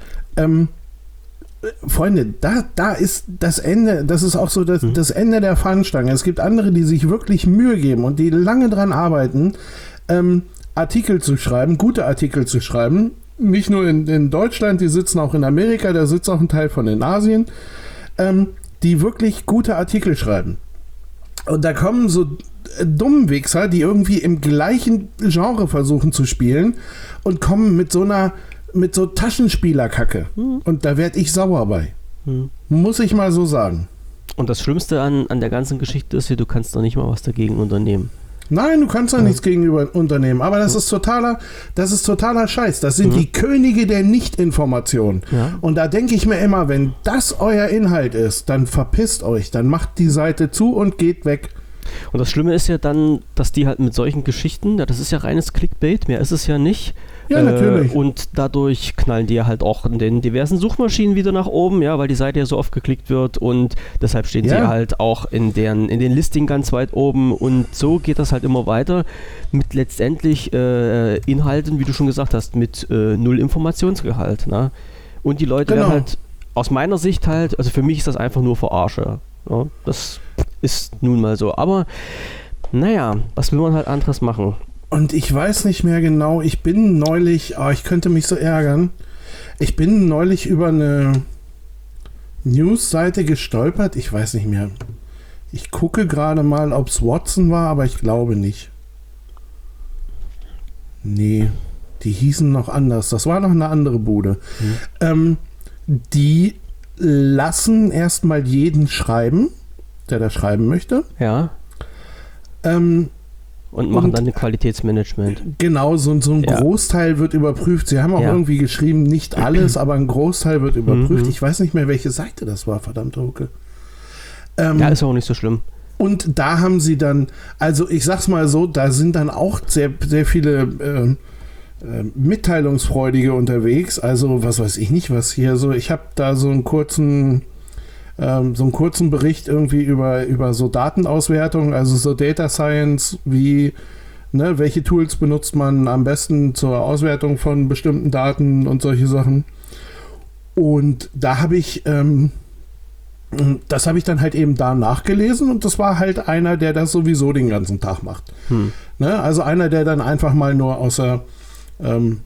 Freunde, da ist das Ende, das ist auch so das Ende der Fahnenstange. Es gibt andere, die sich wirklich Mühe geben und die lange dran arbeiten, Artikel zu schreiben, gute Artikel zu schreiben. Nicht nur in Deutschland, die sitzen auch in Amerika, da sitzt auch ein Teil von in Asien, die wirklich gute Artikel schreiben. Und da kommen so Dummwichser, die irgendwie im gleichen Genre versuchen zu spielen und kommen mit so Taschenspielerkacke. Und da werde ich sauer bei. Muss ich mal so sagen.
Und das Schlimmste an der ganzen Geschichte ist ja, du kannst doch nicht mal was dagegen unternehmen.
Nein, du kannst da nichts gegenüber unternehmen. Aber das ist totaler Scheiß. Das sind die Könige der Nichtinformation. Ja. Und da denke ich mir immer, wenn das euer Inhalt ist, dann verpisst euch. Dann macht die Seite zu und geht weg.
Und das Schlimme ist ja dann, dass die halt mit solchen Geschichten, das ist ja reines Clickbait, mehr ist es ja nicht.
Ja, natürlich.
Und dadurch knallen die ja halt auch in den diversen Suchmaschinen wieder nach oben, ja, weil die Seite ja so oft geklickt wird und deshalb stehen sie halt auch in den Listing ganz weit oben und so geht das halt immer weiter mit letztendlich Inhalten, wie du schon gesagt hast, mit 0 Informationsgehalt, ne? Und die Leute werden halt aus meiner Sicht halt, also für mich ist das einfach nur Verarsche. Ja, das ist nun mal so. Aber naja, was will man halt anderes machen?
Und ich weiß nicht mehr genau, ich bin neulich, ich könnte mich so ärgern, ich bin neulich über eine News-Seite gestolpert, ich weiß nicht mehr. Ich gucke gerade mal, ob es Watson war, aber ich glaube nicht. Nee, die hießen noch anders, das war noch eine andere Bude. Die lassen erstmal jeden schreiben, der da schreiben möchte.
Ja. Und machen dann ein Qualitätsmanagement.
Genau, so ein Großteil wird überprüft. Sie haben auch irgendwie geschrieben, nicht alles, aber ein Großteil wird überprüft. Ich weiß nicht mehr, welche Seite das war, verdammte Hucke.
Ja, ist auch nicht so schlimm.
Und da haben sie dann, also ich sag's mal so, da sind dann auch sehr, sehr viele Mitteilungsfreudige unterwegs. Also was weiß ich nicht, was hier so, ich habe da so einen kurzen Bericht irgendwie über so Datenauswertung, also so Data Science, welche Tools benutzt man am besten zur Auswertung von bestimmten Daten und solche Sachen. Und da habe ich, das habe ich dann halt eben da nachgelesen und das war halt einer, der das sowieso den ganzen Tag macht. Ne? Also einer, der dann einfach mal nur aus dem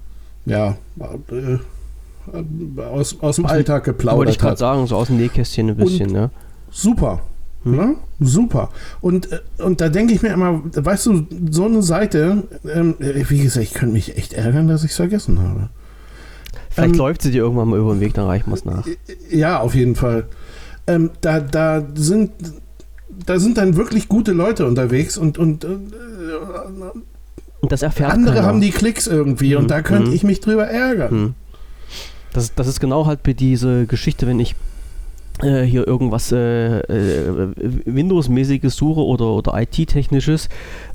Alltag geplaudert
wollte ich gerade sagen, so aus dem Nähkästchen ein bisschen, ne?
Super. Ne? Super. Und da denke ich mir immer, weißt du, so eine Seite, wie gesagt, ich könnte mich echt ärgern, dass ich es vergessen habe.
Vielleicht läuft sie dir irgendwann mal über den Weg, dann reichen wir es nach.
Ja, auf jeden Fall. Da sind dann wirklich gute Leute unterwegs und
das erfährt
andere
keiner.
Haben die Klicks irgendwie und da könnte ich mich drüber ärgern.
Das ist genau halt bei diese Geschichte, wenn ich hier irgendwas Windows-mäßiges suche oder IT-technisches.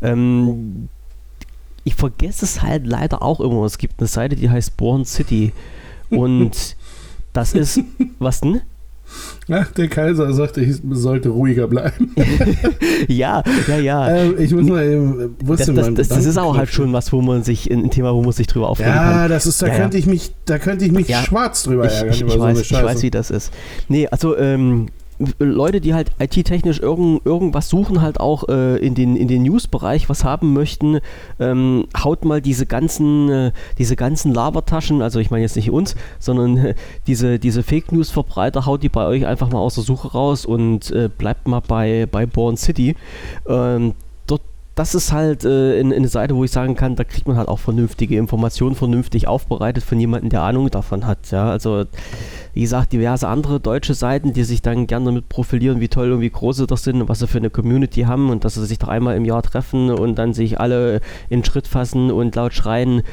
Ich vergesse es halt leider auch immer. Es gibt eine Seite, die heißt Born City und das ist, was denn?
Ach, der Kaiser sagte, ich sollte ruhiger bleiben.
Ja.
Ich muss mal eben,
das ist auch halt schon was, wo man sich, ein Thema, wo man sich drüber aufregen kann.
Könnte ich mich schwarz drüber ärgern.
Ich weiß, wie das ist. Nee, also Leute, die halt IT-technisch irgendwas suchen, halt auch in den News-Bereich was haben möchten, haut mal diese ganzen Labertaschen, also ich meine jetzt nicht uns, sondern diese Fake-News-Verbreiter, haut die bei euch einfach mal aus der Suche raus und bleibt mal bei Born City. Das ist halt eine Seite, wo ich sagen kann, da kriegt man halt auch vernünftige Informationen, vernünftig aufbereitet von jemandem, der Ahnung davon hat. Ja? Also, wie gesagt, diverse andere deutsche Seiten, die sich dann gerne damit profilieren, wie toll und wie groß sie doch sind und was sie für eine Community haben und dass sie sich doch einmal im Jahr treffen und dann sich alle in Schritt fassen und laut schreien.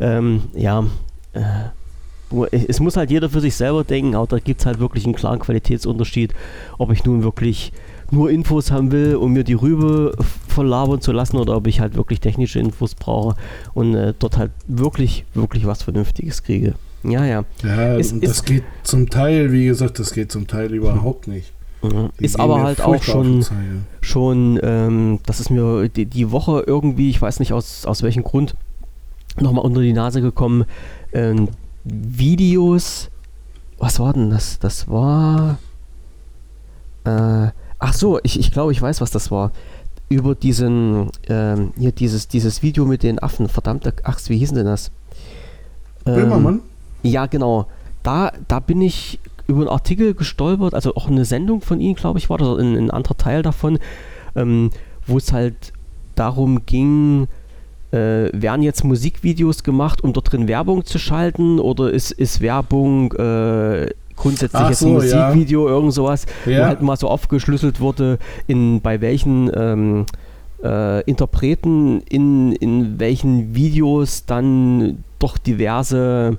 Es muss halt jeder für sich selber denken, aber da gibt es halt wirklich einen klaren Qualitätsunterschied, ob ich nun wirklich nur Infos haben will, um mir die Rübe verlabern zu lassen oder ob ich halt wirklich technische Infos brauche und dort halt wirklich was Vernünftiges kriege. Ja,
das geht zum Teil, wie gesagt, überhaupt nicht.
Ist aber halt auch schon das ist mir die Woche irgendwie, ich weiß nicht aus welchem Grund, nochmal unter die Nase gekommen, Videos, was war denn das? Das war ach so, ich glaube, ich weiß, was das war. Über diesen, hier dieses Video mit den Affen, verdammte Axt, wie hieß denn das?
Böhmermann?
Ja, genau. Da bin ich über einen Artikel gestolpert, also auch eine Sendung von ihm, glaube ich, war das, ein anderer Teil davon, wo es halt darum ging, werden jetzt Musikvideos gemacht, um dort drin Werbung zu schalten, oder ist Werbung grundsätzlich jetzt ein Musikvideo, irgend sowas, wo halt mal so aufgeschlüsselt wurde, bei welchen Interpreten in welchen Videos dann doch diverse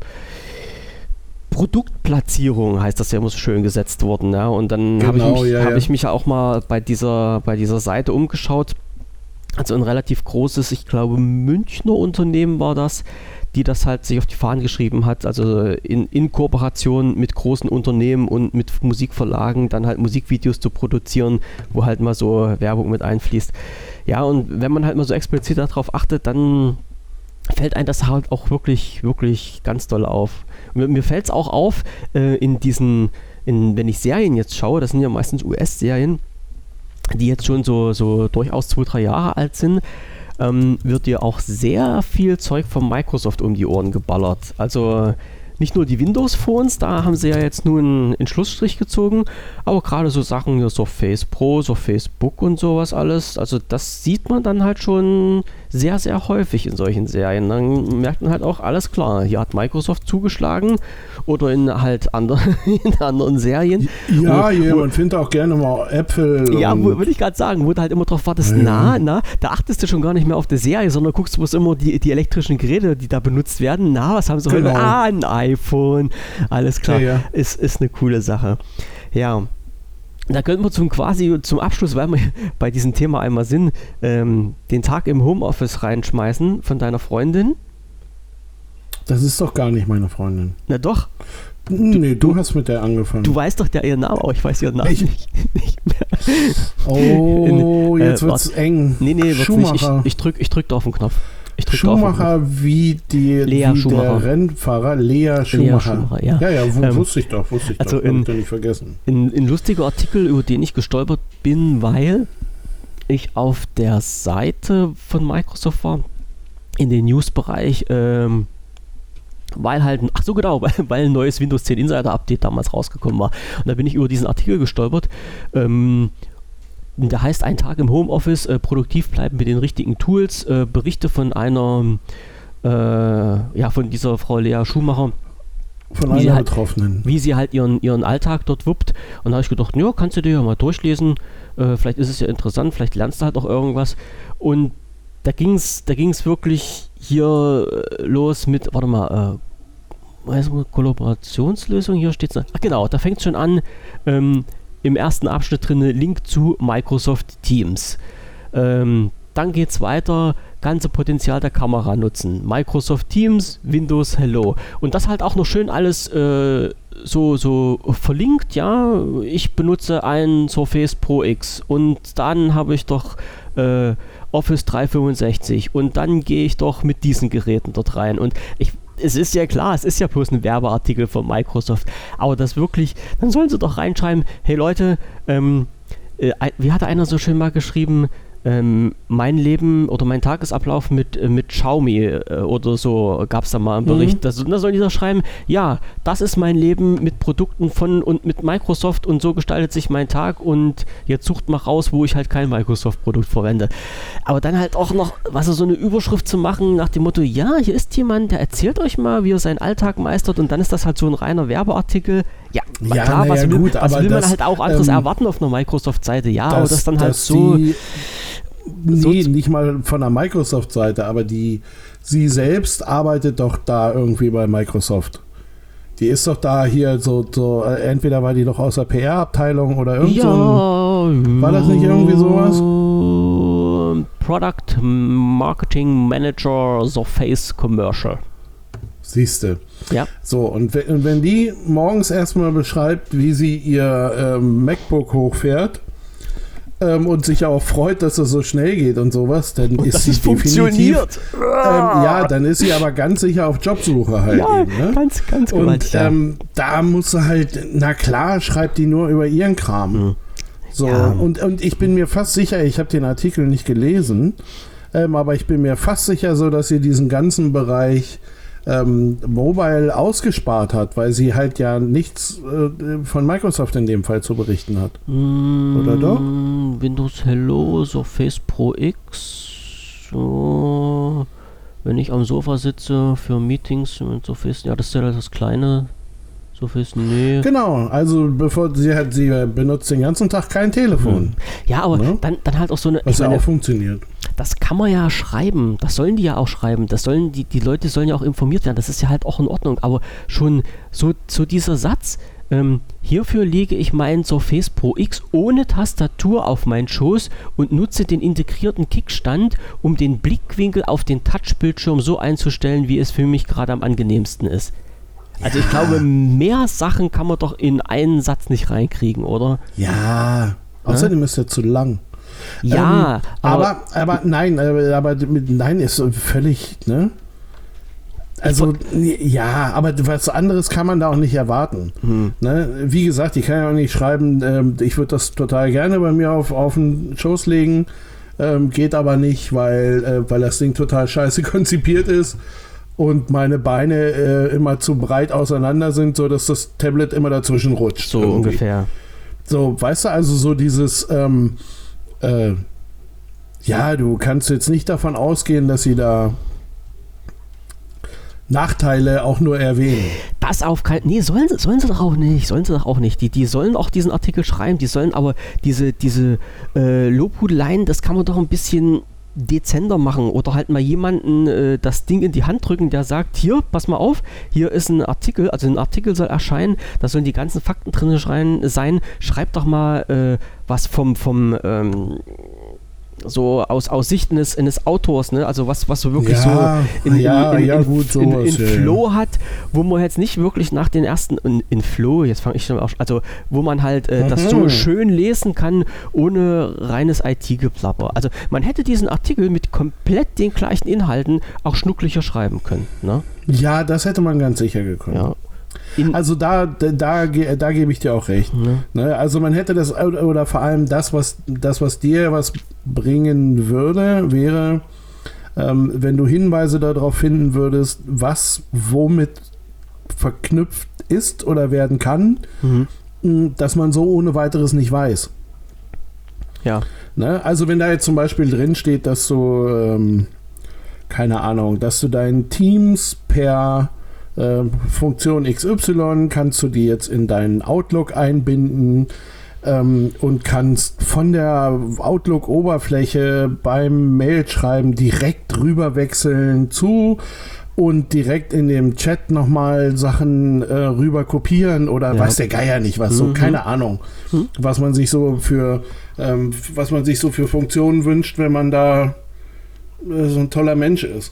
Produktplatzierungen, heißt das ja immer so schön, gesetzt wurden. Ja? Und dann habe ich mich ja auch mal bei dieser Seite umgeschaut. Also ein relativ großes, ich glaube Münchner Unternehmen war das, die das halt sich auf die Fahnen geschrieben hat, also in Kooperation mit großen Unternehmen und mit Musikverlagen dann halt Musikvideos zu produzieren, wo halt mal so Werbung mit einfließt. Ja, und wenn man halt mal so explizit darauf achtet, dann fällt einem das halt auch wirklich ganz doll auf. Mir fällt es auch auf, wenn ich Serien jetzt schaue, das sind ja meistens US-Serien, die jetzt schon so durchaus 2-3 Jahre alt sind, wird dir auch sehr viel Zeug von Microsoft um die Ohren geballert. Also nicht nur die Windows-Phones, da haben sie ja jetzt nun einen Schlussstrich gezogen, aber gerade so Sachen wie Surface Pro, Surface Book und sowas alles, also das sieht man dann halt schon sehr, sehr häufig in solchen Serien. Dann merkt man halt auch, alles klar, hier hat Microsoft zugeschlagen oder in halt in anderen Serien.
Ja, man findet auch gerne mal Apple.
Ja, würde ich gerade sagen, wo du halt immer drauf wartest, da achtest du schon gar nicht mehr auf die Serie, sondern guckst bloß immer die elektrischen Geräte, die da benutzt werden. Was haben sie heute? Ein iPhone. Alles klar, ist eine coole Sache. Ja, da könnten wir zum Abschluss, weil wir bei diesem Thema einmal sind, den Tag im Homeoffice reinschmeißen von deiner Freundin.
Das ist doch gar nicht meine Freundin.
Na doch.
Du hast mit der angefangen.
Du weißt doch ihren Namen, aber ich weiß ihren Namen nicht mehr.
Oh, jetzt wird's eng.
Nee, Schumacher. Ich drück da auf den Knopf.
Schumacher wie der Rennfahrer Lea Schumacher. Ja, wusste ich doch.
Also
hab ich nicht vergessen.
Ein lustiger Artikel, über den ich gestolpert bin, weil ich auf der Seite von Microsoft war, in den News-Bereich, weil ein neues Windows 10 Insider Update damals rausgekommen war. Und da bin ich über diesen Artikel gestolpert. Der heißt ein Tag im Homeoffice, produktiv bleiben mit den richtigen Tools, Berichte von von dieser Frau Lea Schumacher.
Von einer Betroffenen.
Wie sie halt ihren Alltag dort wuppt. Und da habe ich gedacht, ja, kannst du dir ja mal durchlesen, vielleicht ist es ja interessant, vielleicht lernst du halt auch irgendwas. Und da ging's wirklich hier los mit, Kollaborationslösung, hier steht's. Ach genau, da fängt es schon an, im ersten Abschnitt drin Link zu Microsoft Teams. Dann geht's weiter, ganze Potenzial der Kamera nutzen. Microsoft Teams, Windows Hello. Und das halt auch noch schön alles so verlinkt, ja. Ich benutze ein Surface Pro X und dann habe ich doch Office 365 und dann gehe ich doch mit diesen Geräten dort rein. Und es ist ja klar, es ist ja bloß ein Werbeartikel von Microsoft. Aber das wirklich, dann sollen sie doch reinschreiben, hey Leute, wie hat einer so schön mal geschrieben, mein Leben oder mein Tagesablauf mit Xiaomi oder so, gab es da mal einen Bericht. Da soll dieser schreiben, ja, das ist mein Leben mit Produkten von und mit Microsoft und so gestaltet sich mein Tag und jetzt sucht mal raus, wo ich halt kein Microsoft-Produkt verwende. Aber dann halt auch noch, so eine Überschrift zu machen nach dem Motto, ja, hier ist jemand, der erzählt euch mal, wie er seinen Alltag meistert und dann ist das halt so ein reiner Werbeartikel. Ja, klar, was will man halt auch anderes erwarten auf einer Microsoft-Seite? Ja, aber das dann halt so...
Nee, nicht mal von der Microsoft-Seite, aber sie selbst arbeitet doch da irgendwie bei Microsoft. Die ist doch da hier so entweder war die doch aus der PR-Abteilung oder irgend so ein, war das nicht irgendwie sowas?
Product Marketing Manager Surface Commercial.
Siehste.
Ja.
So, und wenn die morgens erstmal beschreibt, wie sie ihr MacBook hochfährt, und sich auch freut, dass es so schnell geht und sowas, dann und ist sie
funktioniert.
Dann ist sie aber ganz sicher auf Jobsuche halt.
Ja,
eben, ne?
ganz
und da muss sie halt, na klar, schreibt die nur über ihren Kram. So, und ich bin mir fast sicher, ich habe den Artikel nicht gelesen, aber ich bin mir fast sicher so, dass sie diesen ganzen Bereich Mobile ausgespart hat, weil sie halt ja nichts von Microsoft in dem Fall zu berichten hat. Oder doch?
Windows Hello, Surface Pro X. So, wenn ich am Sofa sitze für Meetings mit Surface, ja, das ist ja das kleine Surface, nee.
Genau, also sie benutzt den ganzen Tag kein Telefon.
Ja, aber dann halt auch so eine...
Was ja auch funktioniert.
Das kann man ja schreiben, das sollen die ja auch schreiben, die Leute sollen ja auch informiert werden, das ist ja halt auch in Ordnung, aber schon so dieser Satz, hierfür lege ich meinen Surface Pro X ohne Tastatur auf meinen Schoß und nutze den integrierten Kickstand, um den Blickwinkel auf den Touchbildschirm so einzustellen, wie es für mich gerade am angenehmsten ist. Also ich glaube, mehr Sachen kann man doch in einen Satz nicht reinkriegen, oder?
Ja, außerdem ist er zu lang.
Ja,
aber nein ist völlig, ne? Also, ja, aber was anderes kann man da auch nicht erwarten. Ne? Wie gesagt, ich kann ja auch nicht schreiben, ich würde das total gerne bei mir auf den Schoß legen, geht aber nicht, weil das Ding total scheiße konzipiert ist und meine Beine immer zu breit auseinander sind, sodass das Tablet immer dazwischen rutscht.
So irgendwie. Ungefähr.
So, weißt du, also so dieses du kannst jetzt nicht davon ausgehen, dass sie da Nachteile auch nur erwähnen.
Das auf keinen... Nee, sollen sie doch auch nicht. Die sollen auch diesen Artikel schreiben, die sollen aber diese Lobhudeleien, das kann man doch ein bisschen dezenter machen oder halt mal jemanden das Ding in die Hand drücken, der sagt, hier, pass mal auf, hier ist ein Artikel, also ein Artikel soll erscheinen, da sollen die ganzen Fakten drin sein, schreib doch mal was vom so aus Sicht eines Autors, ne? Also was so wirklich in Flow hat, wo man jetzt nicht wirklich nach den ersten, in Flow, jetzt fange ich schon mal also wo man halt das so schön lesen kann, ohne reines IT-Geplapper. Also man hätte diesen Artikel mit komplett den gleichen Inhalten auch schnucklicher schreiben können, ne?
Ja, das hätte man ganz sicher gekonnt. Ja. Also da gebe ich dir auch recht. Ne? Also man hätte das, oder vor allem das, was dir was bringen würde, wäre, wenn du Hinweise darauf finden würdest, was womit verknüpft ist oder werden kann, dass man so ohne weiteres nicht weiß.
Ja.
Ne? Also wenn da jetzt zum Beispiel drin steht, dass du, keine Ahnung, dass du deinen Teams per Funktion XY kannst du die jetzt in deinen Outlook einbinden und kannst von der Outlook-Oberfläche beim Mailschreiben direkt rüber wechseln zu und direkt in dem Chat nochmal Sachen rüber kopieren oder weiß der Geier nicht was, so keine Ahnung, was man sich so für Funktionen wünscht, wenn man da so ein toller Mensch ist.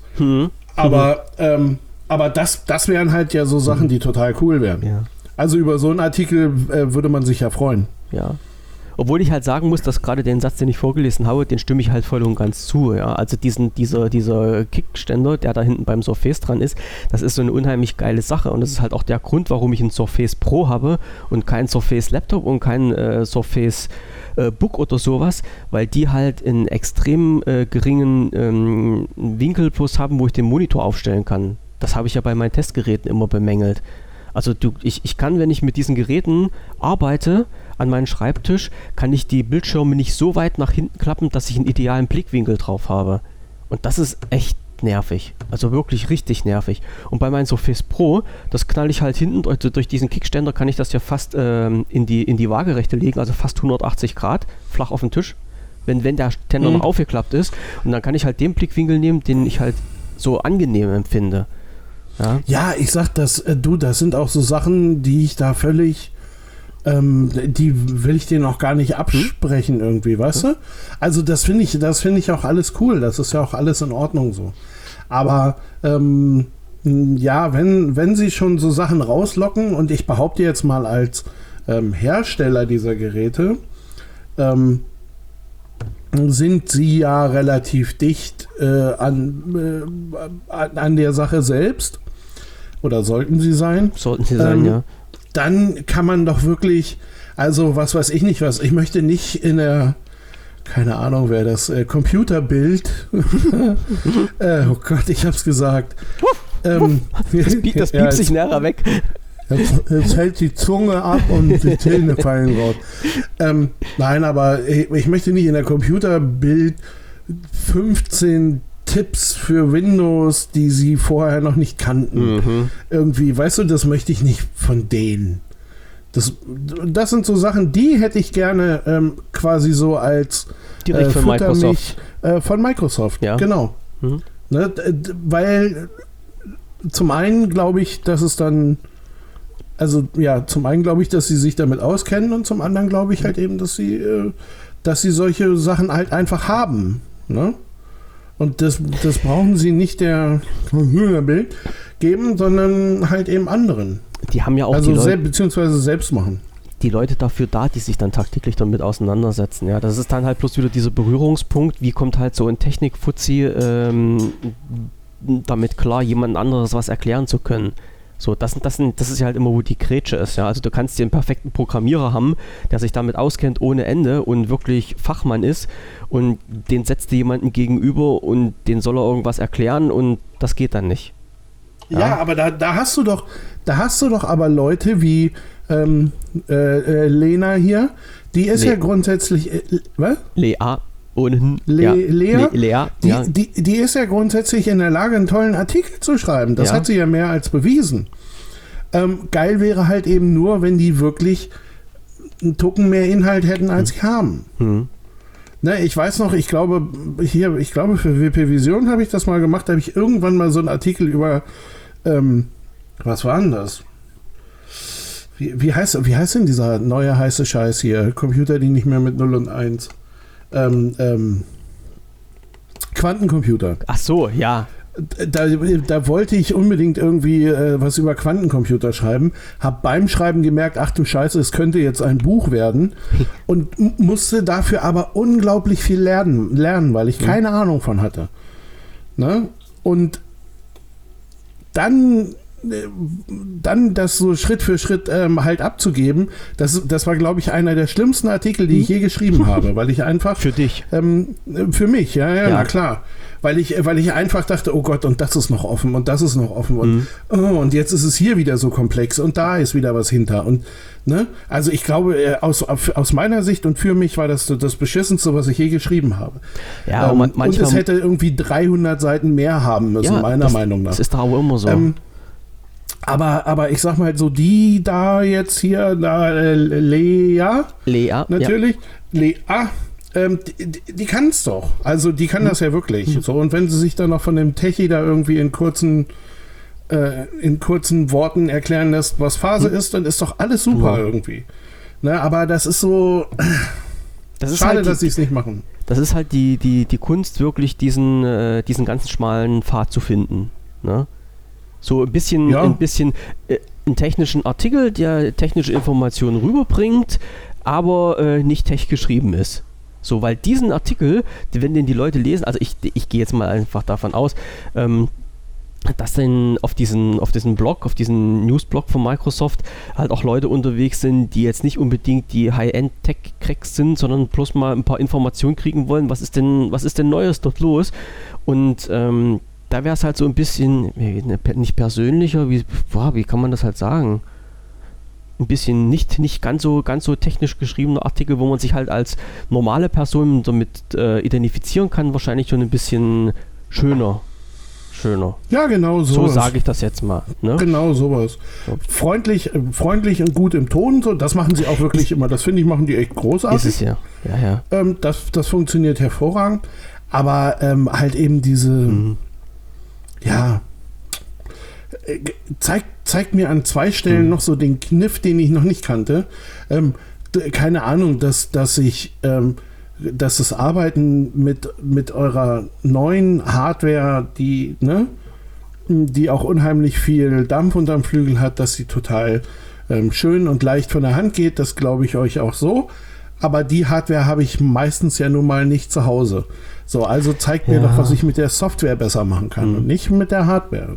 Aber das wären halt ja so Sachen, die total cool wären. Ja. Also über so einen Artikel würde man sich ja freuen.
Ja. Obwohl ich halt sagen muss, dass gerade den Satz, den ich vorgelesen habe, den stimme ich halt voll und ganz zu. Ja? Also dieser Kickständer, der da hinten beim Surface dran ist, das ist so eine unheimlich geile Sache. Und das ist halt auch der Grund, warum ich einen Surface Pro habe und keinen Surface Laptop und keinen Surface Book oder sowas, weil die halt einen extrem geringen Winkel plus haben, wo ich den Monitor aufstellen kann. Das habe ich ja bei meinen Testgeräten immer bemängelt. Also ich kann, wenn ich mit diesen Geräten arbeite, an meinem Schreibtisch, kann ich die Bildschirme nicht so weit nach hinten klappen, dass ich einen idealen Blickwinkel drauf habe. Und das ist echt nervig. Also wirklich richtig nervig. Und bei meinem Surface Pro, das knall ich halt hinten, also durch diesen Kickständer kann ich das ja fast in die Waagerechte legen, also fast 180 Grad, flach auf den Tisch, wenn der Ständer noch aufgeklappt ist. Und dann kann ich halt den Blickwinkel nehmen, den ich halt so angenehm empfinde.
Ja, ich sag das, das sind auch so Sachen, die ich da völlig, die will ich denen auch gar nicht absprechen irgendwie, weißt du? Also das finde ich auch alles cool, das ist ja auch alles in Ordnung so. Aber ja, wenn sie schon so Sachen rauslocken und ich behaupte jetzt mal als Hersteller dieser Geräte, sind sie ja relativ dicht an der Sache selbst. Oder sollten sie sein?
Sollten sie sein, ja.
Dann kann man doch wirklich, also was weiß ich nicht was, ich möchte nicht in der, keine Ahnung wer das, Computerbild, oh Gott, ich hab's gesagt.
Das piept sich näher weg.
Jetzt hält die Zunge ab und die Zähne fallen raus. Nein, aber ich möchte nicht in der Computerbild 15 Tipps für Windows, die sie vorher noch nicht kannten. Irgendwie, weißt du, das möchte ich nicht von denen. Das sind so Sachen, die hätte ich gerne quasi so als
direkt von Microsoft.
Von Microsoft,
ja.
Genau. Ne, weil zum einen glaube ich, dass es dann zum einen glaube ich, dass sie sich damit auskennen und zum anderen glaube ich halt eben, dass sie solche Sachen halt einfach haben. Ne? Und das brauchen sie nicht der Bild geben, sondern halt eben anderen.
Die haben ja auch
also beziehungsweise selbst machen.
Die Leute dafür da, die sich dann tagtäglich damit auseinandersetzen. Ja, das ist dann halt bloß wieder dieser Berührungspunkt, wie kommt halt so ein Technik-Fuzzi damit klar, jemand anderes was erklären zu können. So, das ist ja halt immer, wo die Grätsche ist, ja. Also du kannst dir einen perfekten Programmierer haben, der sich damit auskennt ohne Ende und wirklich Fachmann ist und den setzt dir jemanden gegenüber und den soll er irgendwas erklären und das geht dann nicht.
Ja, aber da hast du doch aber Leute wie Lena hier, die ist ja grundsätzlich was?
Lea. Ohnehin.
Lea,
ja.
Die ist ja grundsätzlich in der Lage, einen tollen Artikel zu schreiben. Das hat sie ja mehr als bewiesen. Geil wäre halt eben nur, wenn die wirklich einen Tucken mehr Inhalt hätten, als sie haben. Ne, ich weiß noch, ich glaube für WP Vision habe ich das mal gemacht, da habe ich irgendwann mal so einen Artikel über was war denn das? Wie heißt denn dieser neue heiße Scheiß hier? Computer, die nicht mehr mit 0 und 1. Quantencomputer.
Ach so, ja.
Da wollte ich unbedingt irgendwie was über Quantencomputer schreiben, habe beim Schreiben gemerkt, ach du Scheiße, es könnte jetzt ein Buch werden und musste dafür aber unglaublich viel lernen, weil ich keine Ahnung von hatte. Ne? Und dann das so Schritt für Schritt halt abzugeben, das war, glaube ich, einer der schlimmsten Artikel, die ich je geschrieben habe, weil ich einfach...
Für dich?
Für mich, ja, na klar. Weil ich einfach dachte, oh Gott, und das ist noch offen und das ist noch offen und jetzt ist es hier wieder so komplex und da ist wieder was hinter und ne, also ich glaube, aus meiner Sicht und für mich war das das Beschissenste, was ich je geschrieben habe.
Ja,
und es hätte irgendwie 300 Seiten mehr haben müssen, meiner Meinung nach.
Das ist doch auch immer so.
Aber ich sag mal so, die da jetzt hier, Lea, natürlich, ja. Die kann es doch. Also die kann das ja wirklich. So, und wenn sie sich dann noch von dem Techie da irgendwie in kurzen Worten erklären lässt, was Phase ist, dann ist doch alles super irgendwie. Ne, aber das ist so schade, halt dass sie es nicht machen.
Das ist halt die Kunst, wirklich diesen ganzen schmalen Pfad zu finden. Ne? So ein bisschen einen technischen Artikel, der technische Informationen rüberbringt, aber nicht tech geschrieben ist. So, weil diesen Artikel, wenn den die Leute lesen, also ich gehe jetzt mal einfach davon aus, dass dann auf diesen Blog, auf diesen Newsblog von Microsoft halt auch Leute unterwegs sind, die jetzt nicht unbedingt die High-End-Tech-Cracks sind, sondern bloß mal ein paar Informationen kriegen wollen, was ist denn Neues dort los? Und da wäre es halt so ein bisschen, nicht persönlicher, wie kann man das halt sagen? Ein bisschen nicht ganz so technisch geschriebener Artikel, wo man sich halt als normale Person damit identifizieren kann, wahrscheinlich schon ein bisschen schöner.
Ja, genau so.
So sage ich das jetzt mal. Ne?
Genau sowas. So. Freundlich und gut im Ton, so, das machen sie auch wirklich immer. Das finde ich, machen die echt großartig.
Ist es ja.
Das funktioniert hervorragend. Aber halt eben diese, zeigt mir an 2 Stellen noch so den Kniff, den ich noch nicht kannte. Keine Ahnung, dass das Arbeiten mit eurer neuen Hardware, die auch unheimlich viel Dampf unterm Flügel hat, dass sie total schön und leicht von der Hand geht, das glaube ich euch auch so. Aber die Hardware habe ich meistens ja nun mal nicht zu Hause. So, also zeigt mir doch, was ich mit der Software besser machen kann und nicht mit der Hardware.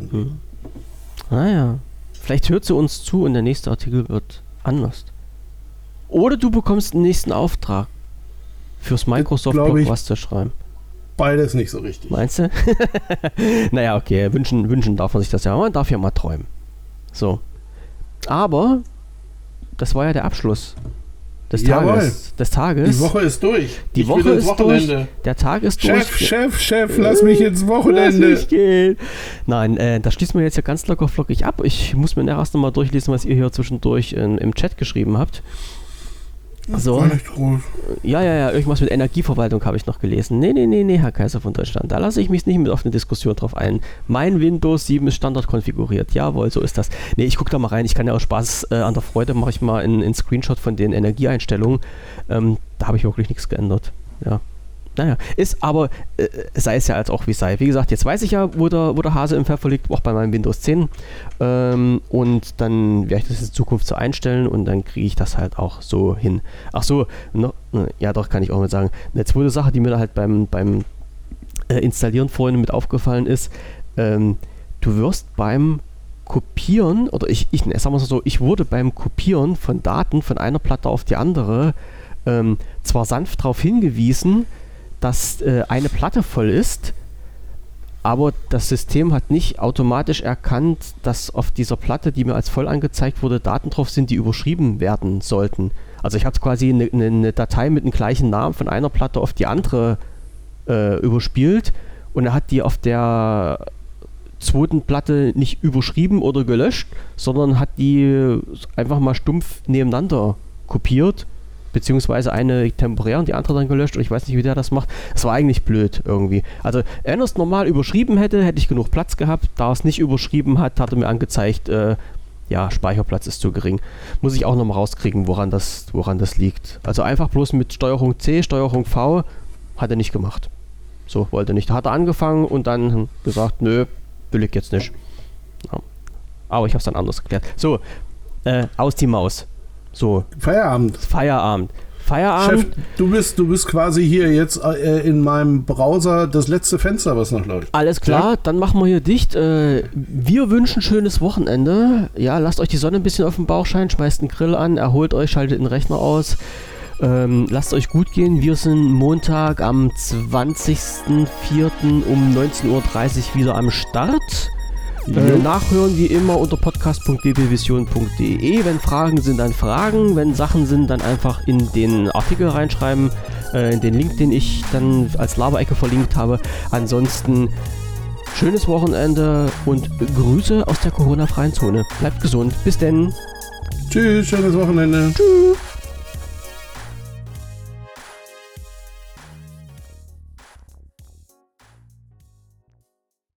Naja, vielleicht hört sie uns zu und der nächste Artikel wird anders. Oder du bekommst den nächsten Auftrag. Fürs Microsoft-Blog was zu schreiben.
Beides nicht so richtig.
Meinst du? Naja, okay, wünschen darf man sich das ja. Man darf ja mal träumen. So. Aber das war ja der Abschluss des Tages.
Die Woche ist durch.
Die Woche ist durch. Der Tag ist durch.
Chef, lass mich ins Wochenende.
Lass mich gehen. Nein, das schließen wir jetzt ja ganz locker flockig ab. Ich muss mir erst nochmal durchlesen, was ihr hier zwischendurch im Chat geschrieben habt. So.
War nicht groß.
Ja, irgendwas mit Energieverwaltung habe ich noch gelesen. Nee, Herr Kaiser von Deutschland, da lasse ich mich nicht mit auf eine Diskussion drauf ein. Mein Windows 7 ist Standard konfiguriert. Jawohl, so ist das. Nee, ich gucke da mal rein. Ich kann ja auch Spaß an der Freude, mache ich mal einen Screenshot von den Energieeinstellungen. Da habe ich wirklich nichts geändert. Ja. Naja, ist aber, sei es ja als auch wie sei. Wie gesagt, jetzt weiß ich ja, wo der Hase im Pfeffer liegt, auch bei meinem Windows 10. Und dann werde ich das in Zukunft so einstellen und dann kriege ich das halt auch so hin. Ach so, ja doch, kann ich auch mal sagen. Eine zweite Sache, die mir da halt beim Installieren vorhin mit aufgefallen ist, du wirst beim Kopieren, oder ich sag mal so, ich wurde beim Kopieren von Daten von einer Platte auf die andere zwar sanft darauf hingewiesen, dass eine Platte voll ist, aber das System hat nicht automatisch erkannt, dass auf dieser Platte, die mir als voll angezeigt wurde, Daten drauf sind, die überschrieben werden sollten. Also ich habe quasi eine Datei mit dem gleichen Namen von einer Platte auf die andere überspielt und er hat die auf der zweiten Platte nicht überschrieben oder gelöscht, sondern hat die einfach mal stumpf nebeneinander kopiert, beziehungsweise eine temporär und die andere dann gelöscht und ich weiß nicht, wie der das macht. Das war eigentlich blöd irgendwie. Also, wenn er es normal überschrieben hätte ich genug Platz gehabt. Da er es nicht überschrieben hat er mir angezeigt, Speicherplatz ist zu gering. Muss ich auch nochmal rauskriegen, woran das liegt. Also einfach bloß mit Steuerung C, Steuerung V hat er nicht gemacht. So, wollte nicht. Da hat er angefangen und dann gesagt, nö, will ich jetzt nicht. Ja. Aber ich habe es dann anders erklärt. So, aus die Maus. So. Feierabend.
Chef, du bist quasi hier jetzt in meinem Browser das letzte Fenster, was noch läuft.
Alles klar, ja? Dann machen wir hier dicht. Wir wünschen schönes Wochenende. Ja, lasst euch die Sonne ein bisschen auf den Bauch scheinen, schmeißt einen Grill an, erholt euch, schaltet den Rechner aus. Lasst euch gut gehen. Wir sind Montag am 20.04. um 19.30 Uhr wieder am Start. Nachhören wie immer unter podcast.bbvision.de. Wenn Fragen sind, dann Fragen. Wenn Sachen sind, dann einfach in den Artikel reinschreiben, in den Link, den ich dann als Laberecke verlinkt habe. Ansonsten schönes Wochenende und Grüße aus der Corona-freien Zone. Bleibt gesund. Bis denn.
Tschüss, schönes Wochenende.
Tschüss.